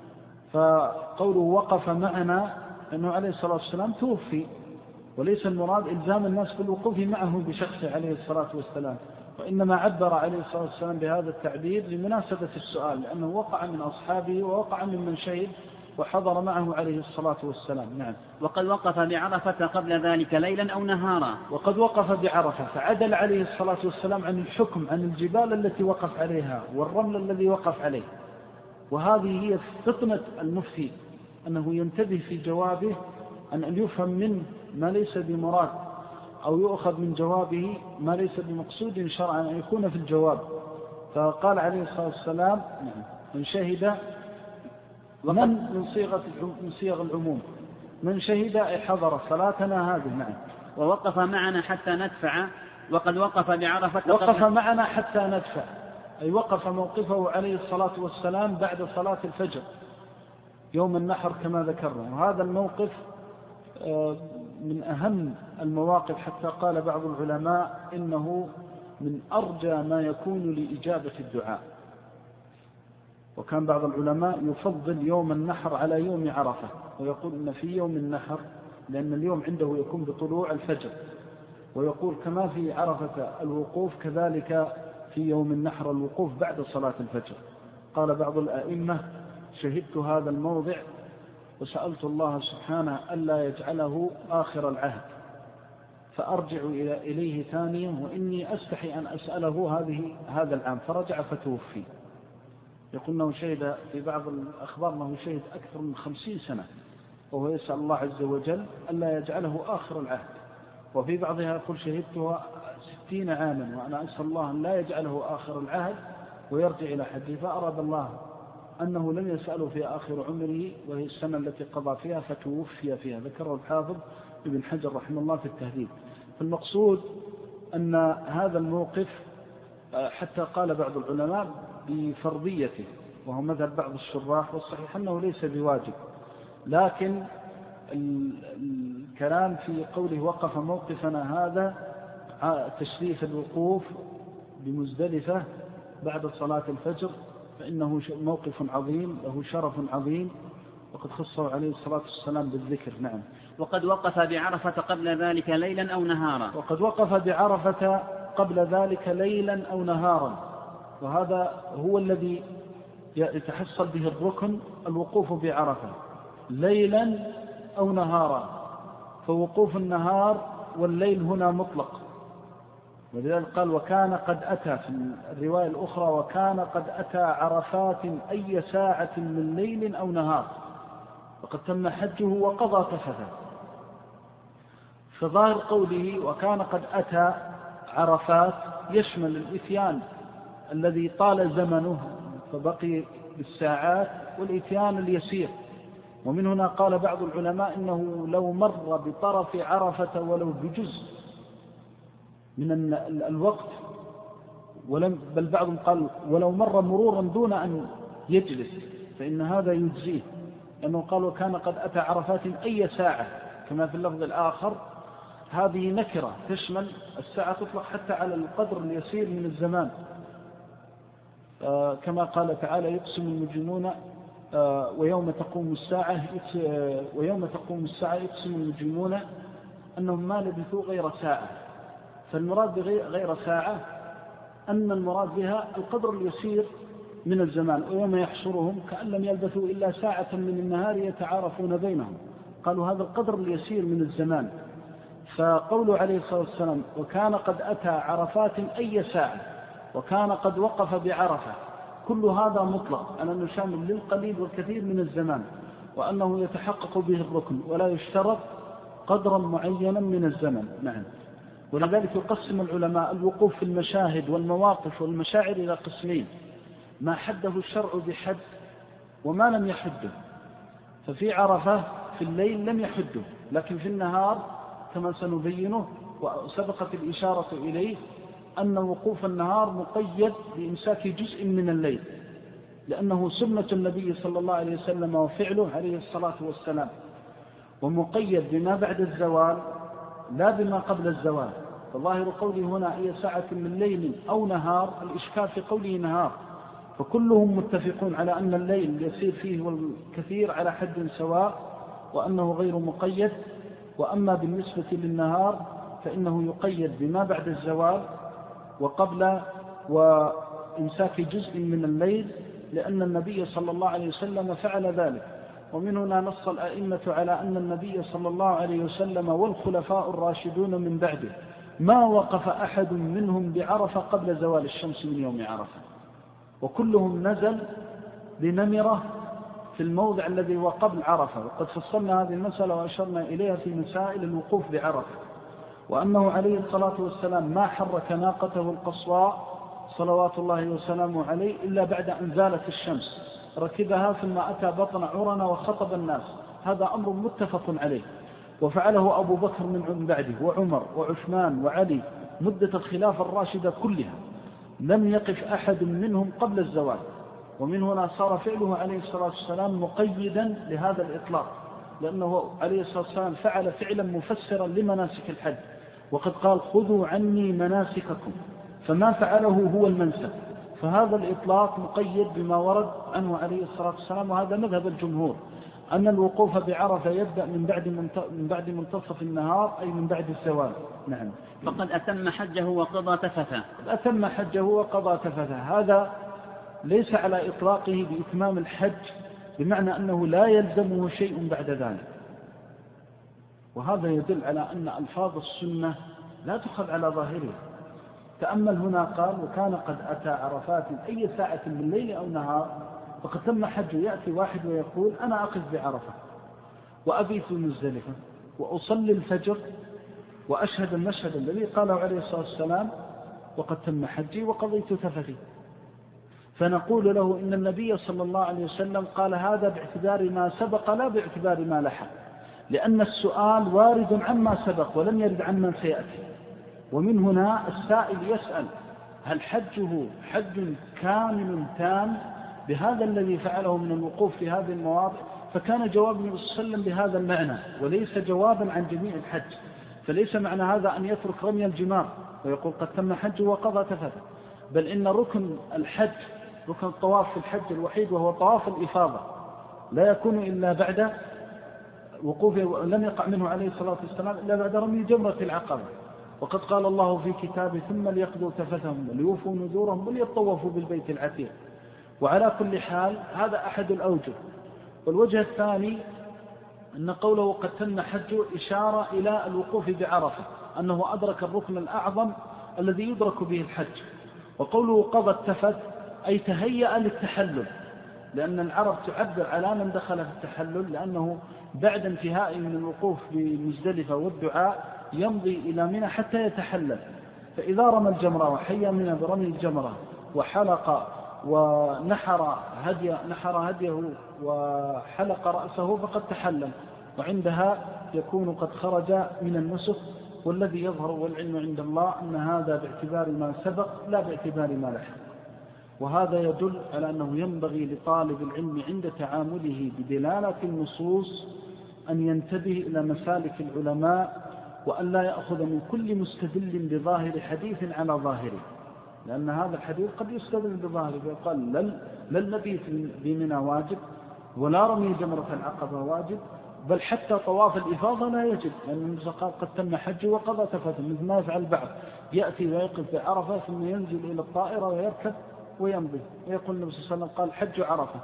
فقوله وقف معنا أنه عليه الصلاة والسلام توفي، وليس المراد إلزام الناس بالوقوف معه بشخصه عليه الصلاة والسلام، وإنما عبر عليه الصلاة والسلام بهذا التعبير لمناسبة السؤال، لأنه وقع من أصحابه ووقع ممن شهد وحضر معه عليه الصلاة والسلام. نعم. وقد وقف بعرفة قبل ذلك ليلا أو نهارا. وقد وقف بعرفة، فعدل عليه الصلاة والسلام عن الحكم عن الجبال التي وقف عليها والرمل الذي وقف عليه. وهذه هي فطنة المفتي، أنه ينتبه في جوابه أن يفهم منه ما ليس بمراد، أو يؤخذ من جوابه ما ليس بمقصود شرعا أن يكون في الجواب. فقال عليه الصلاة والسلام: من شهد، من صيغ العموم، من شهد أي حضر صلاتنا هذه. نعم. ووقف معنا حتى ندفع. وقد وقف بعرفة وقف معنا حتى ندفع، أي وقف موقفه عليه الصلاة والسلام بعد صلاة الفجر يوم النحر كما ذكرنا. وهذا الموقف من أهم المواقف، حتى قال بعض العلماء إنه من أرجى ما يكون لإجابة الدعاء. وكان بعض العلماء يفضل يوم النحر على يوم عرفة، ويقول إن في يوم النحر، لأن اليوم عنده يكون بطلوع الفجر، ويقول كما في عرفة الوقوف كذلك في يوم النحر الوقوف بعد صلاة الفجر. قال بعض الأئمة: شهدت هذا الموضع وسألت الله سبحانه ألا يجعله آخر العهد، فأرجع إليه ثانية، وإني أستحي أن أسأله هذا العام. فرجع فتوفي. يقول أنه شهد في بعض الأخبار أنه شهد أكثر من 50 سنة وهو يسأل الله عز وجل ألا يجعله آخر العهد. وفي بعضها يقول شهدتها 60 عاما وأنا أسأل الله أن لا يجعله آخر العهد ويرجع إلى حجه. فأراد الله أنه لم يسأله في آخر عمره، وهي السنة التي قضى فيها فتوفي فيها. ذكره الحافظ ابن حجر رحمه الله في التهذيب. فالمقصود أن هذا الموقف حتى قال بعض العلماء بفرضيته، وهو مذهب بعض الشراح، والصحيح أنه ليس بواجب. لكن الكلام في قوله وقف موقفنا هذا تشريف الوقوف بمزدلفة بعد صلاة الفجر، فإنه موقف عظيم له شرف عظيم، وقد خصه عليه الصلاة والسلام بالذكر. نعم. وقد وقف بعرفة قبل ذلك ليلا أو نهارا. وقد وقف بعرفة قبل ذلك ليلا أو نهارا، وهذا هو الذي يتحصل به الركن، الوقوف بعرفة ليلا أو نهارا، فوقوف النهار والليل هنا مطلق، ولذلك قال وكان قد أتى في الرواية الأخرى وكان قد أتى عرفات أي ساعة من ليل أو نهار، وقد تم حجه وقضى تفثه. فظاهر قوله وكان قد أتى عرفات يشمل الإتيان الذي طال زمنه فبقي بالساعات، والإتيان اليسير. ومن هنا قال بعض العلماء إنه لو مر بطرف عرفة ولو بجزء من الوقت، بل بعضهم قال ولو مر مرورا دون أن يجلس فإن هذا يجزيه، لأنه قال وكان قد أتى عرفات أي ساعة، كما في اللفظ الآخر هذه نكرة تشمل الساعة، تطلق حتى على القدر اليسير من الزمان، كما قال تعالى يقسم المجرمون ويوم تقوم الساعة يقسم المجرمون أنهم ما لبثوا غير ساعة. فالمراد بغير ساعة أن المراد بها القدر اليسير من الزمان، ويوم يحشرهم كأن لم يلبثوا إلا ساعة من النهار يتعارفون بينهم، قالوا هذا القدر اليسير من الزمان. فقوله عليه الصلاة والسلام وكان قد أتى عرفات أي ساعة وكان قد وقف بعرفة، كل هذا مطلق على أنه شامل للقليل والكثير من الزمان، وأنه يتحقق به الركن ولا يشترط قدرا معينا من الزمن. نعم. ولذلك يقسم العلماء الوقوف في المشاهد والمواقف والمشاعر إلى قسمين: ما حده الشرع بحد وما لم يحده. ففي عرفة في الليل لم يحده، لكن في النهار كما سنبينه وسبقت الإشارة إليه أن وقوف النهار مقيد بإمساك جزء من الليل، لأنه سنة النبي صلى الله عليه وسلم وفعله عليه الصلاة والسلام، ومقيد بما بعد الزوال لا بما قبل الزوال. فظاهر قوله هنا أي ساعة من ليل أو نهار، الإشكال في قوله نهار، فكلهم متفقون على أن الليل يسير فيه والكثير على حد سواء وأنه غير مقيد. وأما بالنسبة للنهار فإنه يقيد بما بعد الزوال وقبل وإمساك جزء من الليل، لأن النبي صلى الله عليه وسلم فعل ذلك. ومن هنا نص الأئمة على أن النبي صلى الله عليه وسلم والخلفاء الراشدون من بعده ما وقف أحد منهم بعرفة قبل زوال الشمس من يوم عرفة، وكلهم نزل بنمرة في الموضع الذي هو قبل عرفة. وقد فصلنا هذه المسألة وأشرنا إليها في مسائل الوقوف بعرفة، وأنه عليه الصلاة والسلام ما حرك ناقته القصواء صلوات الله وسلامه عليه إلا بعد أن زالت الشمس، ركبها ثم أتى بطن عرنا وخطب الناس. هذا أمر متفق عليه، وفعله أبو بكر من بعده وعمر وعثمان وعلي مدة الخلافة الراشدة كلها، لم يقف أحد منهم قبل الزوال. ومن هنا صار فعله عليه الصلاة والسلام مقيدا لهذا الإطلاق، لأنه عليه الصلاة والسلام فعل فعلا مفسرا لمناسك الحج، وقد قال خذوا عني مناسككم، فما فعله هو المنسك. فهذا الإطلاق مقيد بما ورد عنه عليه الصلاة والسلام، وهذا مذهب الجمهور أن الوقوف بعرفة يبدأ من بعد منتصف النهار، أي من بعد الزوال. نعم. فقد أتم حجه وقضى تفثه. أتم حجه وقضى تفثه، هذا ليس على إطلاقه بإتمام الحج، بمعنى أنه لا يلزمه شيء بعد ذلك. وهذا يدل على أن ألفاظ السنة لا تؤخذ على ظاهرها. تأمل هنا قال وكان قد أتى عرفات أي ساعة من الليل أو نهار، فقد تم حجه. يأتي واحد ويقول أنا أقف بعرفة وأبيت مزدلفة وأصلي الفجر وأشهد المشهد الذي قاله عليه الصلاة والسلام وقد تم حجي وقضيت تفثي، فنقول له إن النبي صلى الله عليه وسلم قال هذا باعتبار ما سبق لا باعتبار ما لحق، لأن السؤال وارد عما سبق ولم يرد عن من سيأتي. ومن هنا السائل يسأل هل حجه حج كامل تام بهذا الذي فعله من الوقوف في هذه المواضع؟ فكان جواب النبي صلى الله عليه وسلم بهذا المعنى وليس جوابا عن جميع الحج. فليس معنى هذا أن يترك رمي الجمار ويقول قد تم حجه وقضى تفته، بل إن ركن الحج، ركن الطواف في الحج الوحيد وهو طواف الإفاضة، لا يكون إلا بعد وقوف، لم يقع منه عليه الصلاة والسلام إلا بعد رمي جمرة العقبة. وقد قال الله في كتابه ثم ليقضوا تفتهم وليوفوا نذورهم وليطوفوا بالبيت العتيق. وعلى كل حال هذا أحد الأوجه. والوجه الثاني أن قوله قد تم حجه إشارة إلى الوقوف بعرفة، أنه أدرك الركن الأعظم الذي يدرك به الحج. وقوله قضى التفت أي تهيأ للتحلل، لأن العرب تعبر على من دخل في التحلل، لأنه بعد انتهاء من الوقوف بمزدلفة والدعاء يمضي إلى منى حتى يتحلل. فإذا رمى الجمرة وحيا منى برمي الجمرة وحلق ونحر هديه وحلق رأسه فقد تحلل، وعندها يكون قد خرج من النسك. والذي يظهر والعلم عند الله أن هذا باعتبار ما سبق لا باعتبار ما لحق. وهذا يدل على أنه ينبغي لطالب العلم عند تعامله بدلالة النصوص أن ينتبه إلى مسالك العلماء، وأن لا يأخذ من كل مستدل بظاهر حديث على ظاهره، لأن هذا الحديث قد يستدل بظاهره ويقال لا المبيت بمنى واجب ولا رمي جمرة العقبة واجب، بل حتى طواف الإفاضة لا يجب، لأن النبي قال قد تم حجه وقضى تفته، مثل ما يفعل البعض يأتي ويقف بعرفة ثم ينزل إلى الطائرة ويركب ويمضي، ويقول النبي صلى الله عليه وسلم قال حج عرفة،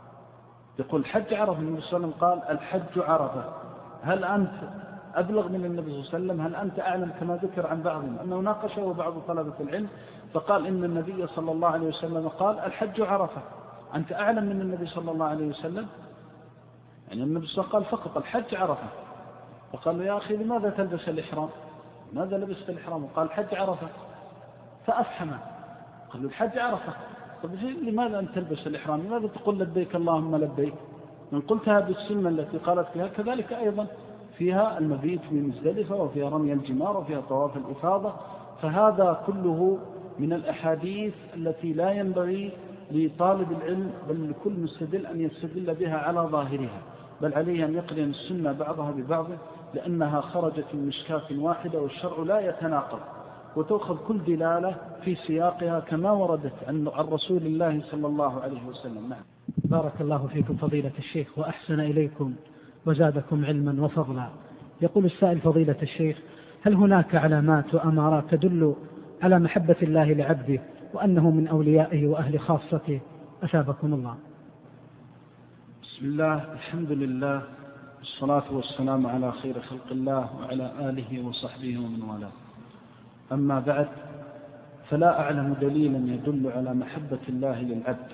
يقول حج عرفة، النبي صلى الله عليه وسلم قال الحج عرفة. هل أنت أبلغ من النبي صلى الله عليه وسلم؟ هل أنت أعلم؟ كما ذكر عن بعضهم أنه ناقشه بعض طلبة العلم فقال إن النبي صلى الله عليه وسلم قال الحج عرفة، أنت أعلم من النبي صلى الله عليه وسلم؟ يعني النبي صلى الله عليه وسلم قال فقط الحج عرفة. فقال له يا أخي لماذا تلبس الإحرام؟ ماذا لبست الإحرام؟ وقال الحج عرفة، فأفحمه. قال له الحج عرفة، طب لماذا أنت تلبس الإحرام؟ لماذا تقول لبيك اللهم لبيك؟ من قلتها بالسنة التي قالت فيها كذلك أيضا فيها المبيت بمزدلفة وفيها رمي الجمار وفيها طواف الإفاضة. فهذا كله من الأحاديث التي لا ينبغي لطالب العلم بل لكل مستدل أن يستدل بها على ظاهرها، بل عليه أن يقرن السنة بعضها ببعض، لأنها خرجت من مشكاة واحدة والشرع لا يتناقض، وتأخذ كل دلالة في سياقها كما وردت عن رسول الله صلى الله عليه وسلم. نعم. بارك الله فيكم فضيلة الشيخ وأحسن إليكم وزادكم علما وفضلا. يقول السائل فضيلة الشيخ: هل هناك علامات وأمارات تدل على محبة الله لعبده وأنه من أوليائه وأهل خاصته؟ أثابكم الله. بسم الله، الحمد لله، والصلاة والسلام على خير خلق الله وعلى آله وصحبه ومن والاه. أما بعد، فلا أعلم دليلا يدل على محبة الله للعبد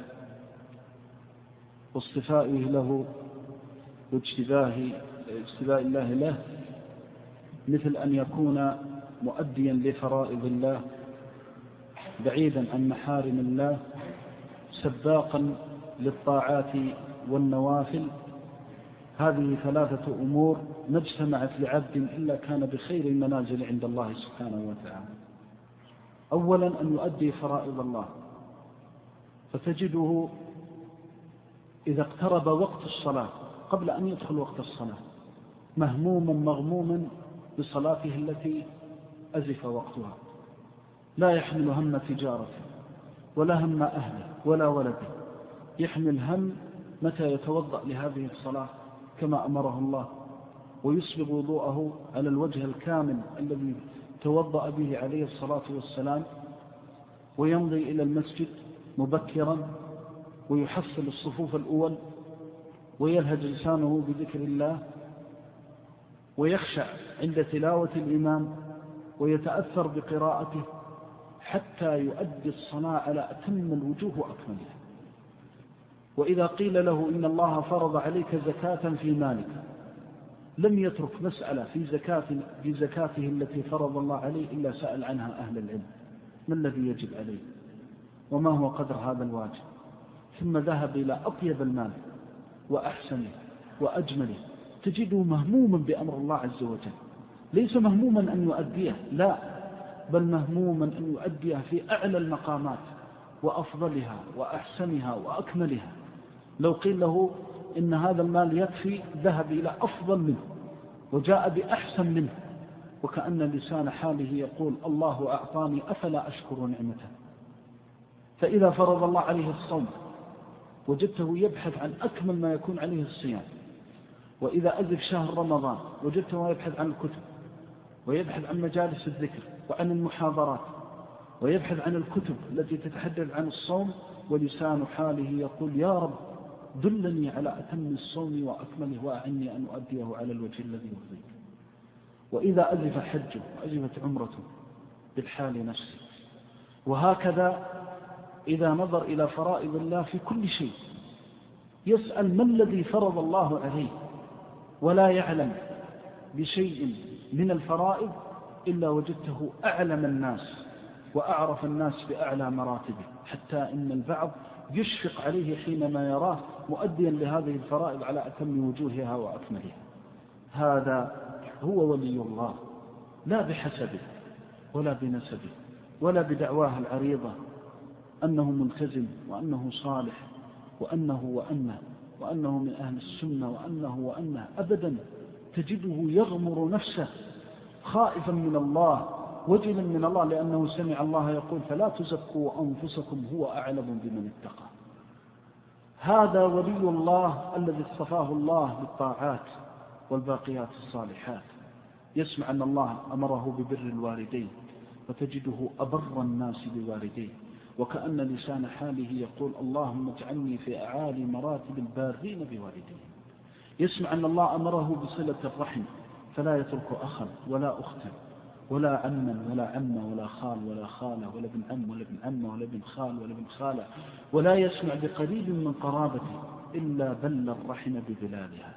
واصطفائه له واجتباء الله له مثل أن يكون مؤديا لفرائض الله، بعيدا عن محارم الله، سباقا للطاعات والنوافل. هذه ثلاثة أمور ما اجتمعت لعبد إلا كان بخير المنازل عند الله سبحانه وتعالى. أولا أن يؤدي فرائض الله، فتجده إذا اقترب وقت الصلاة قبل أن يدخل وقت الصلاة مهموما مغموما بصلاته التي أزف وقتها، لا يحمل هم تجارته ولا هم أهله ولا ولده، يحمل هم متى يتوضأ لهذه الصلاة كما أمره الله، ويسبغ وضوءه على الوجه الكامل الذي توضأ به عليه الصلاة والسلام، ويمضي إلى المسجد مبكرا ويحصل الصفوف الأول ويلهج لسانه بذكر الله ويخشع عند تلاوة الإمام ويتأثر بقراءته حتى يؤدي الصلاة على أتم الوجوه وأكملها. وإذا قيل له إن الله فرض عليك زكاة في مالك لم يترك مسألة في زكاته التي فرض الله عليه إلا سأل عنها أهل العلم: ما الذي يجب عليه وما هو قدر هذا الواجب؟ ثم ذهب إلى أطيب المال وأحسنه وأجمله، تجده مهموما بأمر الله عز وجل، ليس مهموما أن يؤديه، لا، بل مهموما أن يؤديه في أعلى المقامات وأفضلها وأحسنها وأكملها. لو قيل له إن هذا المال يكفي ذهب إلى أفضل منه وجاء بأحسن منه، وكأن لسان حاله يقول الله أعطاني أفلا أشكر نعمته. فإذا فرض الله عليه الصوم وجدته يبحث عن أكمل ما يكون عليه الصيام، وإذا أزف شهر رمضان وجدته يبحث عن الكتب ويبحث عن مجالس الذكر وعن المحاضرات ويبحث عن الكتب التي تتحدث عن الصوم، ولسان حاله يقول يا رب دلني على أتم الصوم وأكمله وأعني أن أؤديه على الوجه الذي يرضيك. وإذا أزف حجه وأزفت عمرته بالحال نفسه. وهكذا إذا نظر إلى فرائض الله في كل شيء يسأل ما الذي فرض الله عليه، ولا يعلم بشيء من الفرائض إلا وجدته أعلم الناس وأعرف الناس بأعلى مراتبه، حتى إن البعض يشفق عليه حينما يراه مؤديا لهذه الفرائض على أتم وجوهها وأكملها. هذا هو ولي الله، لا بحسبه ولا بنسبه ولا بدعواه العريضة أنه ملتزم وأنه صالح وأنه من أهل السنة وأنه أبدا. تجده يغمر نفسه خائفا من الله وجلا من الله، لأنه سمع الله يقول فلا تزكوا أنفسكم هو أعلم بمن اتقى. هذا ولي الله الذي اصطفاه الله بالطاعات والباقيات الصالحات. يسمع أن الله أمره ببر الوالدين وتجده أبر الناس بوالديه، وكأن لسان حاله يقول اللهم اجعلني في أعالي مراتب البارين بوالديه. يسمع أن الله أمره بصلة الرحم فلا يترك أخا ولا أختا ولا عما ولا عمة ولا خال ولا خالة ولا ابن عم ولا ابن عمة ولا ابن خال ولا ابن خالة، ولا يسمع بقريب من قرابته إلا بل الرحم ببلادها.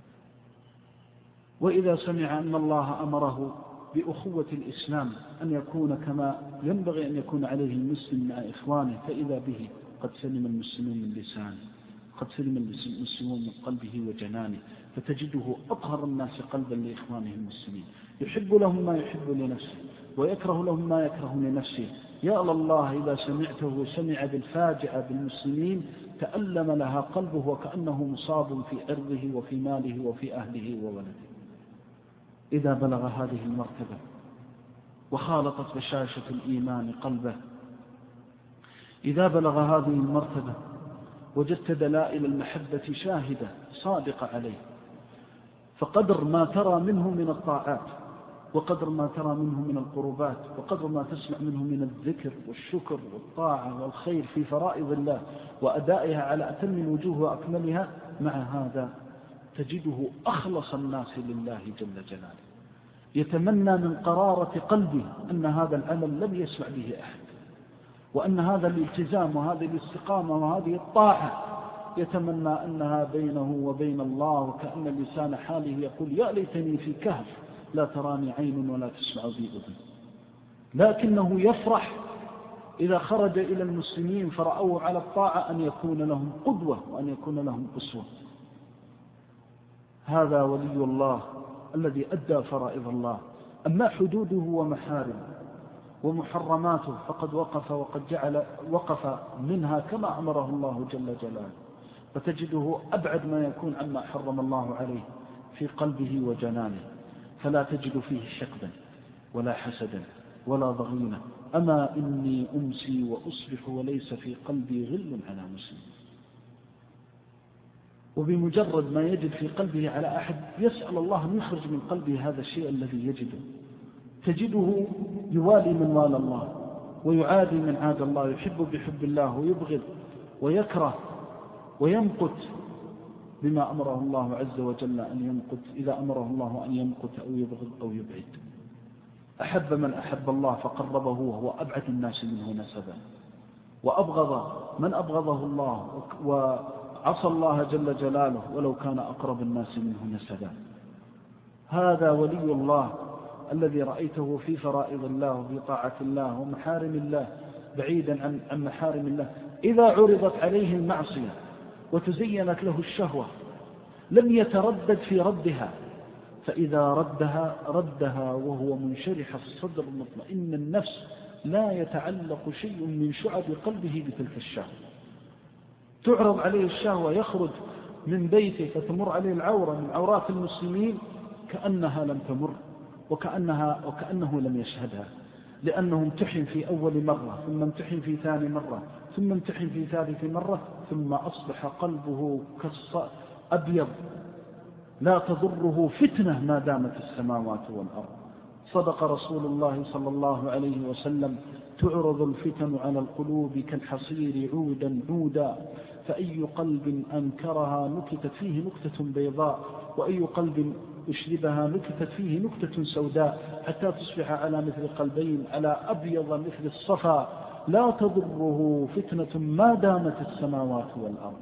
وإذا سمع أن الله أمره بأخوة الإسلام أن يكون كما ينبغي أن يكون عليه المسلم مع إخوانه، فإذا به قد سلم المسلمون من لسانه، قد سلم المسلمون من قلبه وجنانه، فتجده أطهر الناس قلبا لإخوانه المسلمين، يحب لهم ما يحب لنفسه ويكره لهم ما يكره لنفسه. يا الله إذا سمعته سمع بالفاجعة بالمسلمين تألم لها قلبه وكأنه مصاب في عرضه وفي ماله وفي أهله وولده. إذا بلغ هذه المرتبة وخالطت بشاشة الإيمان قلبه، إذا بلغ هذه المرتبة وجدت دلائل المحبة شاهدة صادقة عليه، فقدر ما ترى منه من الطاعات وقدر ما ترى منه من القربات وقدر ما تسمع منه من الذكر والشكر والطاعة والخير في فرائض الله وأدائها على أتم الوجوه وأكملها، مع هذا تجده أخلص الناس لله جل جلاله، يتمنى من قرارة قلبه أن هذا العمل لم يسمع به أحد، وأن هذا الالتزام وهذه الاستقامة وهذه الطاعة يتمنى أنها بينه وبين الله، وكأن لسان حاله يقول يا ليتني في كهف لا تراني عين ولا تسمع بي أذن. لكنه يفرح إذا خرج إلى المسلمين فرأوه على الطاعة أن يكون لهم قدوة وأن يكون لهم أسوة. هذا ولي الله الذي أدى فرائض الله. أما حدوده ومحارمه ومحرماته فقد وقف منها كما أمره الله جل جلاله، فتجده أبعد ما يكون عما حرم الله عليه في قلبه وجنانه، فلا تجد فيه حقدا ولا حسدا ولا ضغينة. أما إني أمسي وأصبح وليس في قلبي غل على مسلم. وبمجرد ما يجد في قلبه على أحد يسأل الله أن يخرج من قلبه هذا الشيء الذي يجده. تجده يوالي من والى الله ويعادي من عاد الله، يحب بحب الله ويبغض ويكره ويمقت بما أمره الله عز وجل أن يمقت، إذا أمره الله أن يمقت أو يبغض أو يبعد. أحب من أحب الله فقربه وهو أبعد الناس منه نسبا، وأبغض من أبغضه الله وعصى الله جل جلاله ولو كان أقرب الناس منه نسبا. هذا ولي الله الذي رأيته في فرائض الله وفي طاعة الله ومحارم الله بعيدا عن محارم الله. إذا عرضت عليه المعصية وتزينت له الشهوة لم يتردد في ردها، فإذا ردها وهو منشرح الصدر مطمئن النفس لا يتعلق شيء من شعب قلبه بتلك الشهوة. تعرض عليه الشهوة يخرج من بيته فتمر عليه العورة من عورات المسلمين كأنها لم تمر، وكأنه لم يشهدها، لأنه امتحن في أول مرة، ثم امتحن في ثاني مرة، ثم امتحن في ثالث مرة، ثم أصبح قلبه أبيض لا تضره فتنة ما دامت السماوات والأرض. صدق رسول الله صلى الله عليه وسلم: تعرض الفتن على القلوب كالحصير عودا عودا، فأي قلب أنكرها نكتت فيه نكتة بيضاء، وأي قلب أشربها نكتت فيه نكتة سوداء، حتى تصبح على مثل قلبين على أبيض مثل الصفا، لا تضره فتنة ما دامت السماوات والأرض.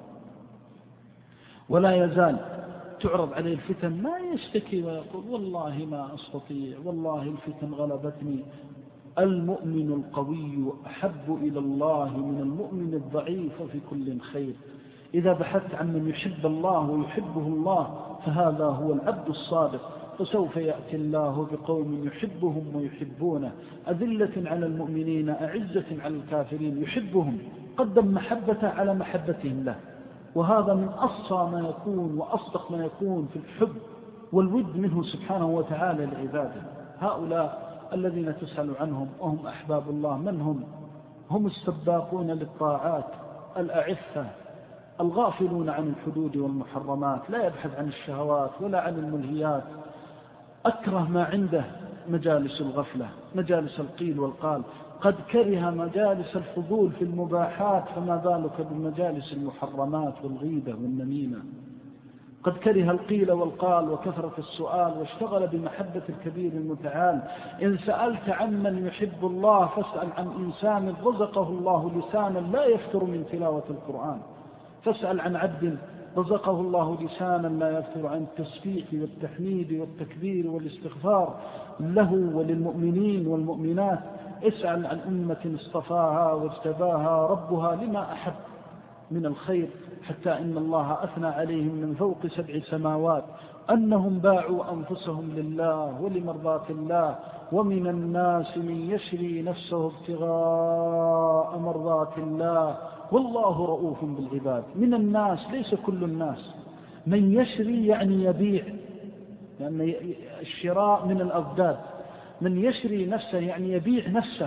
ولا يزال تعرض عليه الفتن ما يشتكي ويقول: والله ما أستطيع، والله الفتن غلبتني. المؤمن القوي أحب إلى الله من المؤمن الضعيف في كل خير. إذا بحثت عن من يحب الله ويحبه الله فهذا هو العبد الصادق. فسوف يأتي الله بقوم يحبهم ويحبونه، أذلة على المؤمنين أعزة على الكافرين، يحبهم، قدم محبته على محبتهم له. وهذا من أصفى ما يكون وأصدق ما يكون في الحب والود منه سبحانه وتعالى لعباده. هؤلاء الذين تسأل عنهم وهم أحباب الله من هم؟ هم السباقون للطاعات الأعفة الغافلون عن الحدود والمحرمات، لا يبحث عن الشهوات ولا عن الملهيات. أكره ما عنده مجالس الغفلة، مجالس القيل والقال. قد كره مجالس الفضول في المباحات، فما بالك بمجالس المحرمات والغيبة والنميمة. قد كره القيل والقال وكثرة السؤال، واشتغل بمحبة الكبير المتعال. إن سألت عن من يحب الله فاسأل عن إنسان رزقه الله لسانا لا يفتر من تلاوة القرآن. فاسأل عن عبد رزقه الله لسانا لا يفتر عن التسبيح والتحميد والتكبير والاستغفار له وللمؤمنين والمؤمنات. اسأل عن أمة اصطفاها واجتباها ربها لما أحب من الخير، حتى إن الله أثنى عليهم من فوق 7 سماوات أنهم باعوا أنفسهم لله ولمرضاة الله. ومن الناس من يشري نفسه ابتغاء مرضات الله والله رؤوف بالعباد. من الناس ليس كل الناس، من يشري يعني يبيع، لأن الشراء من الأضداد. من يشري نفسه يعني يبيع نفسه،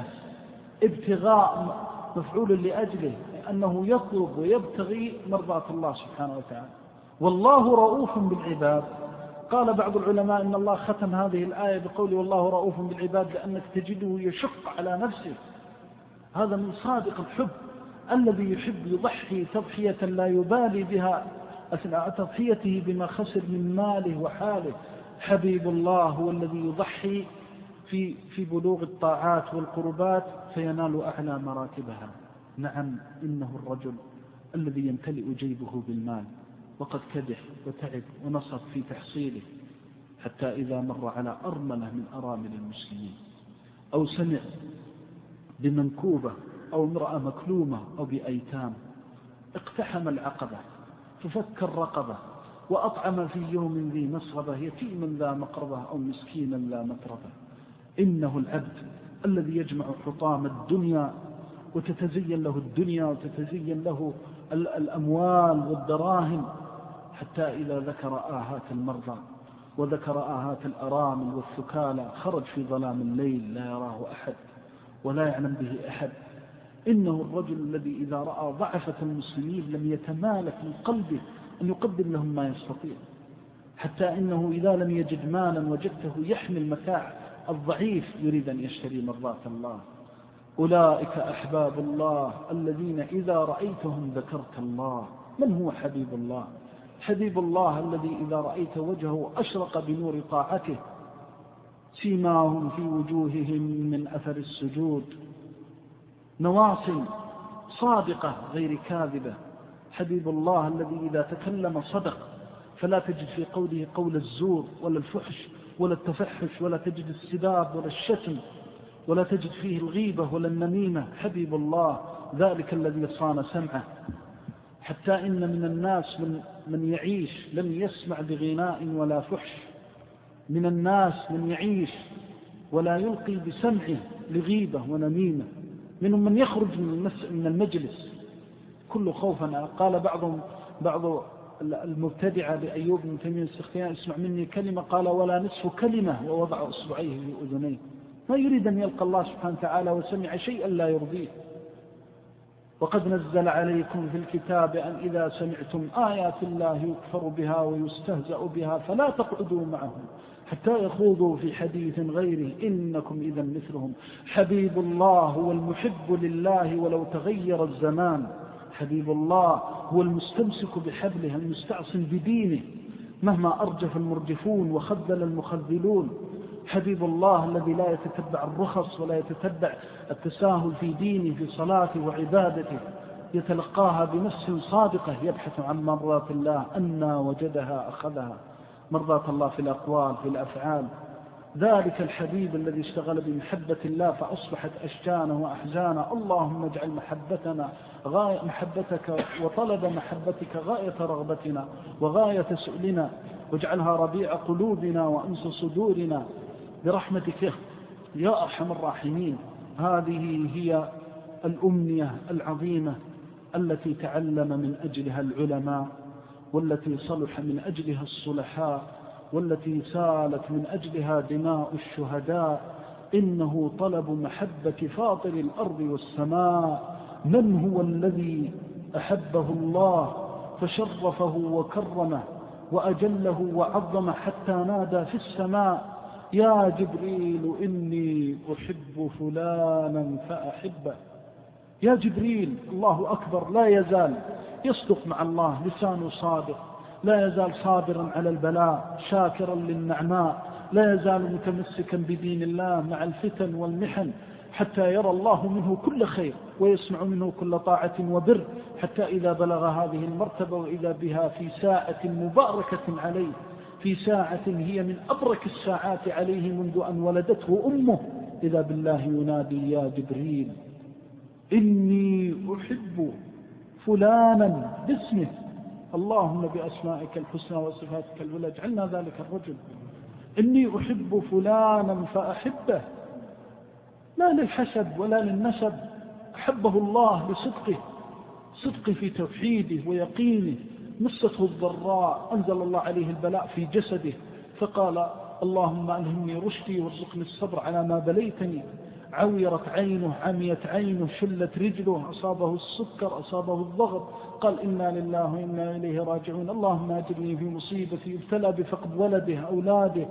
ابتغاء مفعول لأجله، أنه يطلب ويبتغي مرضاة الله سبحانه وتعالى. والله رؤوف بالعباد. قال بعض العلماء إن الله ختم هذه الآية بقوله والله رؤوف بالعباد لأنك تجده يشق على نفسه. هذا من صادق الحب، الذي يحب يضحي تضحية لا يبالي بها أثناء تضحيته بما خسر من ماله وحاله. حبيب الله هو الذي يضحي في بلوغ الطاعات والقربات فينال أعلى مراتبها. نعم، إنه الرجل الذي يمتلئ جيبه بالمال وقد كدح وتعب ونصب في تحصيله، حتى إذا مر على أرملة من أرامل المسلمين أو سمع بمنكوبة أو امرأة مكلومة أو بأيتام، اقتحم العقبة ففك الرقبة وأطعم في يوم ذي مسغبة يتيما ذا مقربة أو مسكينا لا متربة. إنه العبد الذي يجمع حطام الدنيا وتتزين له الدنيا وتتزين له الأموال والدراهم، حتى إذا ذكر آهات المرضى وذكر آهات الأرامل والثكالى خرج في ظلام الليل لا يراه أحد ولا يعلم به أحد. إنه الرجل الذي إذا رأى ضعفة المسلمين لم يتمالك من قلبه أن يقدم لهم ما يستطيع، حتى إنه إذا لم يجد مالا وجدته يحمل متاع الضعيف يريد أن يشتري مرضاة الله. أولئك أحباب الله الذين إذا رأيتهم ذكرت الله. من هو حبيب الله؟ حبيب الله الذي إذا رأيت وجهه أشرق بنور طاعته، سيماهم في وجوههم من أثر السجود، نواصٍ صادقة غير كاذبة. حبيب الله الذي إذا تكلم صدق، فلا تجد في قوله قول الزور ولا الفحش ولا التفحش، ولا تجد السباب ولا الشتم، ولا تجد فيه الغيبة ولا النميمة. حبيب الله ذلك الذي صان سمعه، حتى إن من الناس من يعيش لم يسمع بغناء ولا فحش. من الناس من يعيش ولا يلقي بسمعه لغيبة ونميمة. منهم من يخرج من المجلس كل خوفا. قال بعض المبتدعة لأيوب بن تيمية السختياني اسمع مني كلمة، قال ولا نصف كلمة، ووضع أصبعيه في أذنيه. ما يريد أن يلقى الله سبحانه وتعالى وسمع شيئا لا يرضيه. وقد نزل عليكم في الكتاب أن إذا سمعتم آيات الله يكفر بها ويستهزأ بها فلا تقعدوا معهم حتى يخوضوا في حديث غيره إنكم إذا مثلهم. حبيب الله هو المحب لله ولو تغير الزمان. حبيب الله هو المستمسك بحبله المستعصم بدينه مهما أرجف المرجفون وخذل المخذلون. حبيب الله الذي لا يتتبع الرخص ولا يتتبع التساهل في دينه في صلاته وعبادته، يتلقاها بنفس صادقة، يبحث عن مرضات الله أنى وجدها أخذها. مرضات الله في الأقوال في الأفعال. ذلك الحبيب الذي اشتغل بمحبة الله فأصبحت أشجانه وأحزانه. اللهم اجعل محبتك وطلب محبتك غاية رغبتنا وغاية سؤلنا، واجعلها ربيع قلوبنا وأنس صدورنا برحمتك يا أرحم الراحمين. هذه هي الأمنية العظيمة التي تعلم من أجلها العلماء، والتي صلح من أجلها الصلحاء، والتي سالت من أجلها دماء الشهداء. إنه طلب محبة فاطر الأرض والسماء. من هو الذي أحبه الله فشرفه وكرمه وأجله وعظمه حتى نادى في السماء يا جبريل إني أحب فلانا فأحبه. يا جبريل الله أكبر، لا يزال يصدق مع الله، لسانه صادق، لا يزال صابرا على البلاء شاكرا للنعماء، لا يزال متمسكا بدين الله مع الفتن والمحن حتى يرى الله منه كل خير ويسمع منه كل طاعة وبر، حتى إذا بلغ هذه المرتبة وإذا بها في ساعة مباركة عليه، في ساعة هي من أبرك الساعات عليه منذ أن ولدته أمه، إذا بالله ينادي يا جبريل إني أحب فلانا باسمه. اللهم بأسمائك الحسنى وصفاتك العلى اجعلنا ذلك الرجل. إني أحب فلانا فأحبه، لا للحسب ولا للنسب، أحبه الله لصدقه، صدقه في توحيده ويقينه. مسته الضراء أنزل الله عليه البلاء في جسده فقال اللهم ألهمني رشدي وارزقني الصبر على ما بليتني. عويرت عينه، عميت عينه، شلت رجله، أصابه السكر، أصابه الضغط، قال إنا لله وإنا إليه راجعون. اللهم أجرني في مصيبتي. ابتلى بفقد ولده، أولاده،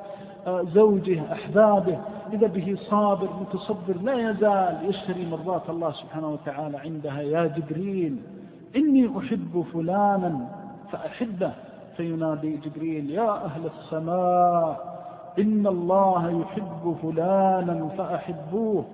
زوجه، أحبابه، إذا به صابر متصبر لا يزال يشتري مرضات الله سبحانه وتعالى عندها. يا جبريل إني أحب فلانا فأحبه، فينادي جبريل يا أهل السماء إن الله يحب فلانا فأحبوه.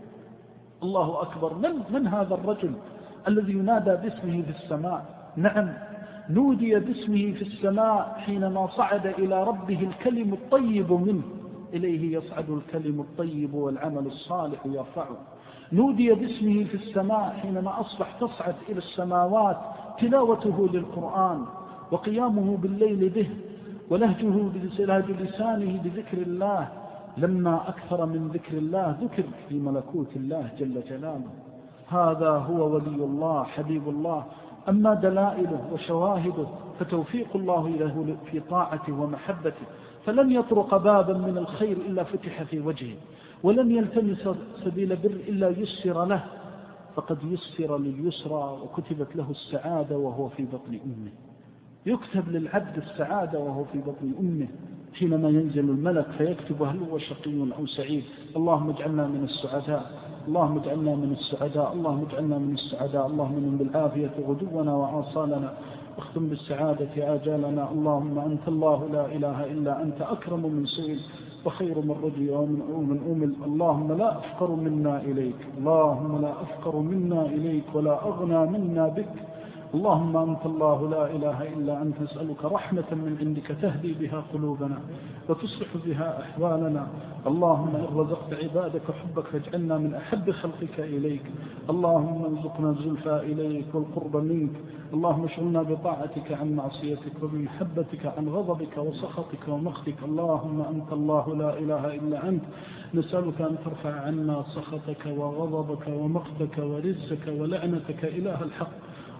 الله أكبر. من هذا الرجل الذي ينادى باسمه في السماء؟ نعم، نودي باسمه في السماء حينما صعد إلى ربه الكلم الطيب منه، إليه يصعد الكلم الطيب والعمل الصالح يرفعه. نودي باسمه في السماء حينما أصبح تصعد إلى السماوات تلاوته للقرآن وقيامه بالليل به ولهجه لسانه بذكر الله. لما أكثر من ذكر الله ذكر في ملكوت الله جل جلاله. هذا هو ولي الله حبيب الله. أما دلائله وشواهده فتوفيق الله له في طاعته ومحبته، فلن يطرق بابا من الخير إلا فتح في وجهه، ولن يلتمس سبيل بر إلا يسر له، فقد يسر لليسرى وكتبت له السعادة وهو في بطن أمه. يكتب للعبد السعادة وهو في بطن أمه حينما ينزل الملك فيكتب هل هو شقي أو سعيد. اللهم اجعلنا من السعداء، اللهم اجعلنا من السعداء، اللهم اجعلنا من السعداء. اللهم من بالعافية غدونا وآصالنا، واختم بالسعادة آجالنا. اللهم أنت الله لا إله إلا أنت، أكرم من سئل وخير من رجي ومن أمل. اللهم لا أفقر منا إليك، اللهم لا أفقر منا إليك ولا أغنى منا بك. اللهم أنت الله لا إله إلا أنت، نسألك رحمة من عندك تهدي بها قلوبنا وتصلح بها أحوالنا. اللهم إن رزقت عبادك حبك فاجعلنا من أحب خلقك إليك. اللهم ارزقنا الزلفى إليك والقرب منك. اللهم اشغلنا بطاعتك عن معصيتك وبمحبتك عن غضبك وسخطك ومقتك. اللهم أنت الله لا إله إلا أنت، نسألك أن ترفع عنا سخطك وغضبك ومقتك ورزك ولعنتك إله الحق.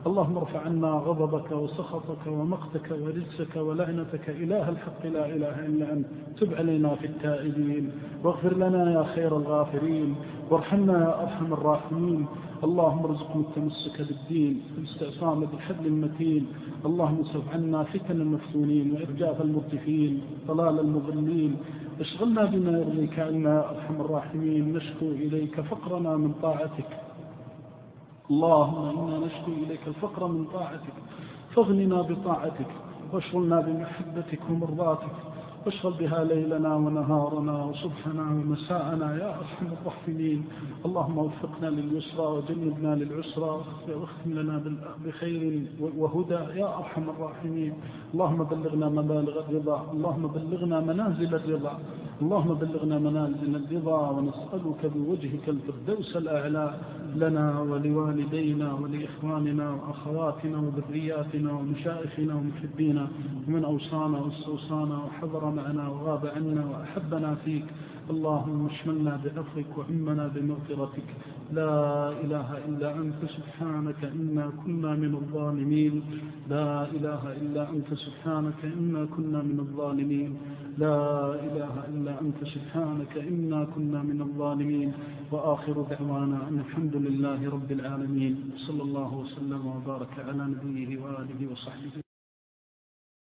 اللهم ارفع عنا غضبك وسخطك ومقتك ورجسك ولعنتك إله الحق لا إله إلا أنت. تب علينا في التائبين، واغفر لنا يا خير الغافرين، وارحمنا يا أرحم الراحمين. اللهم ارزقنا التمسك بالدين والاستعصام بالحبل المتين. اللهم اصرف عنا فتن المفتونين وإرجاف المرجفين ضلال المضلين. اشغلنا بما يرضيك عنا يا أرحم الراحمين. نشكو إليك فقرنا من طاعتك، اللهم إنا نشكو إليك الفقر من طاعتك، فاغننا بطاعتك واشغلنا بمحبتك ومرضاتك، واشغل بها ليلنا ونهارنا وصبحنا ومساءنا يا أرحم الراحمين. اللهم وفقنا لليسرى وجنبنا للعسرى، واختم لنا بخير وهدى يا أرحم الراحمين. اللهم بلغنا مبالغ الرضا، اللهم بلغنا منازل الرضا، اللهم بلغنا منازل الرضا، ونسألك بوجهك الفردوس الأعلى لنا ولوالدينا ولإخواننا وأخواتنا وذرياتنا ومشائخنا ومحبينا ومن أوصانا واستوصانا وحضر معنا وغاب عنا وأحبنا فيك. اللهم اشملنا بعفوك وعمنا بمغفرتك. لا إله إلا أنت سبحانك إنا كنا من الظالمين. لا إله إلا أنت سبحانك إنا كنا من الظالمين. لا إله إلا أنت سبحانك إنا كنا من الظالمين. وآخر دعوانا أن الحمد لله رب العالمين، صلى الله وسلم وبارك على نبيه وآله وصحبه.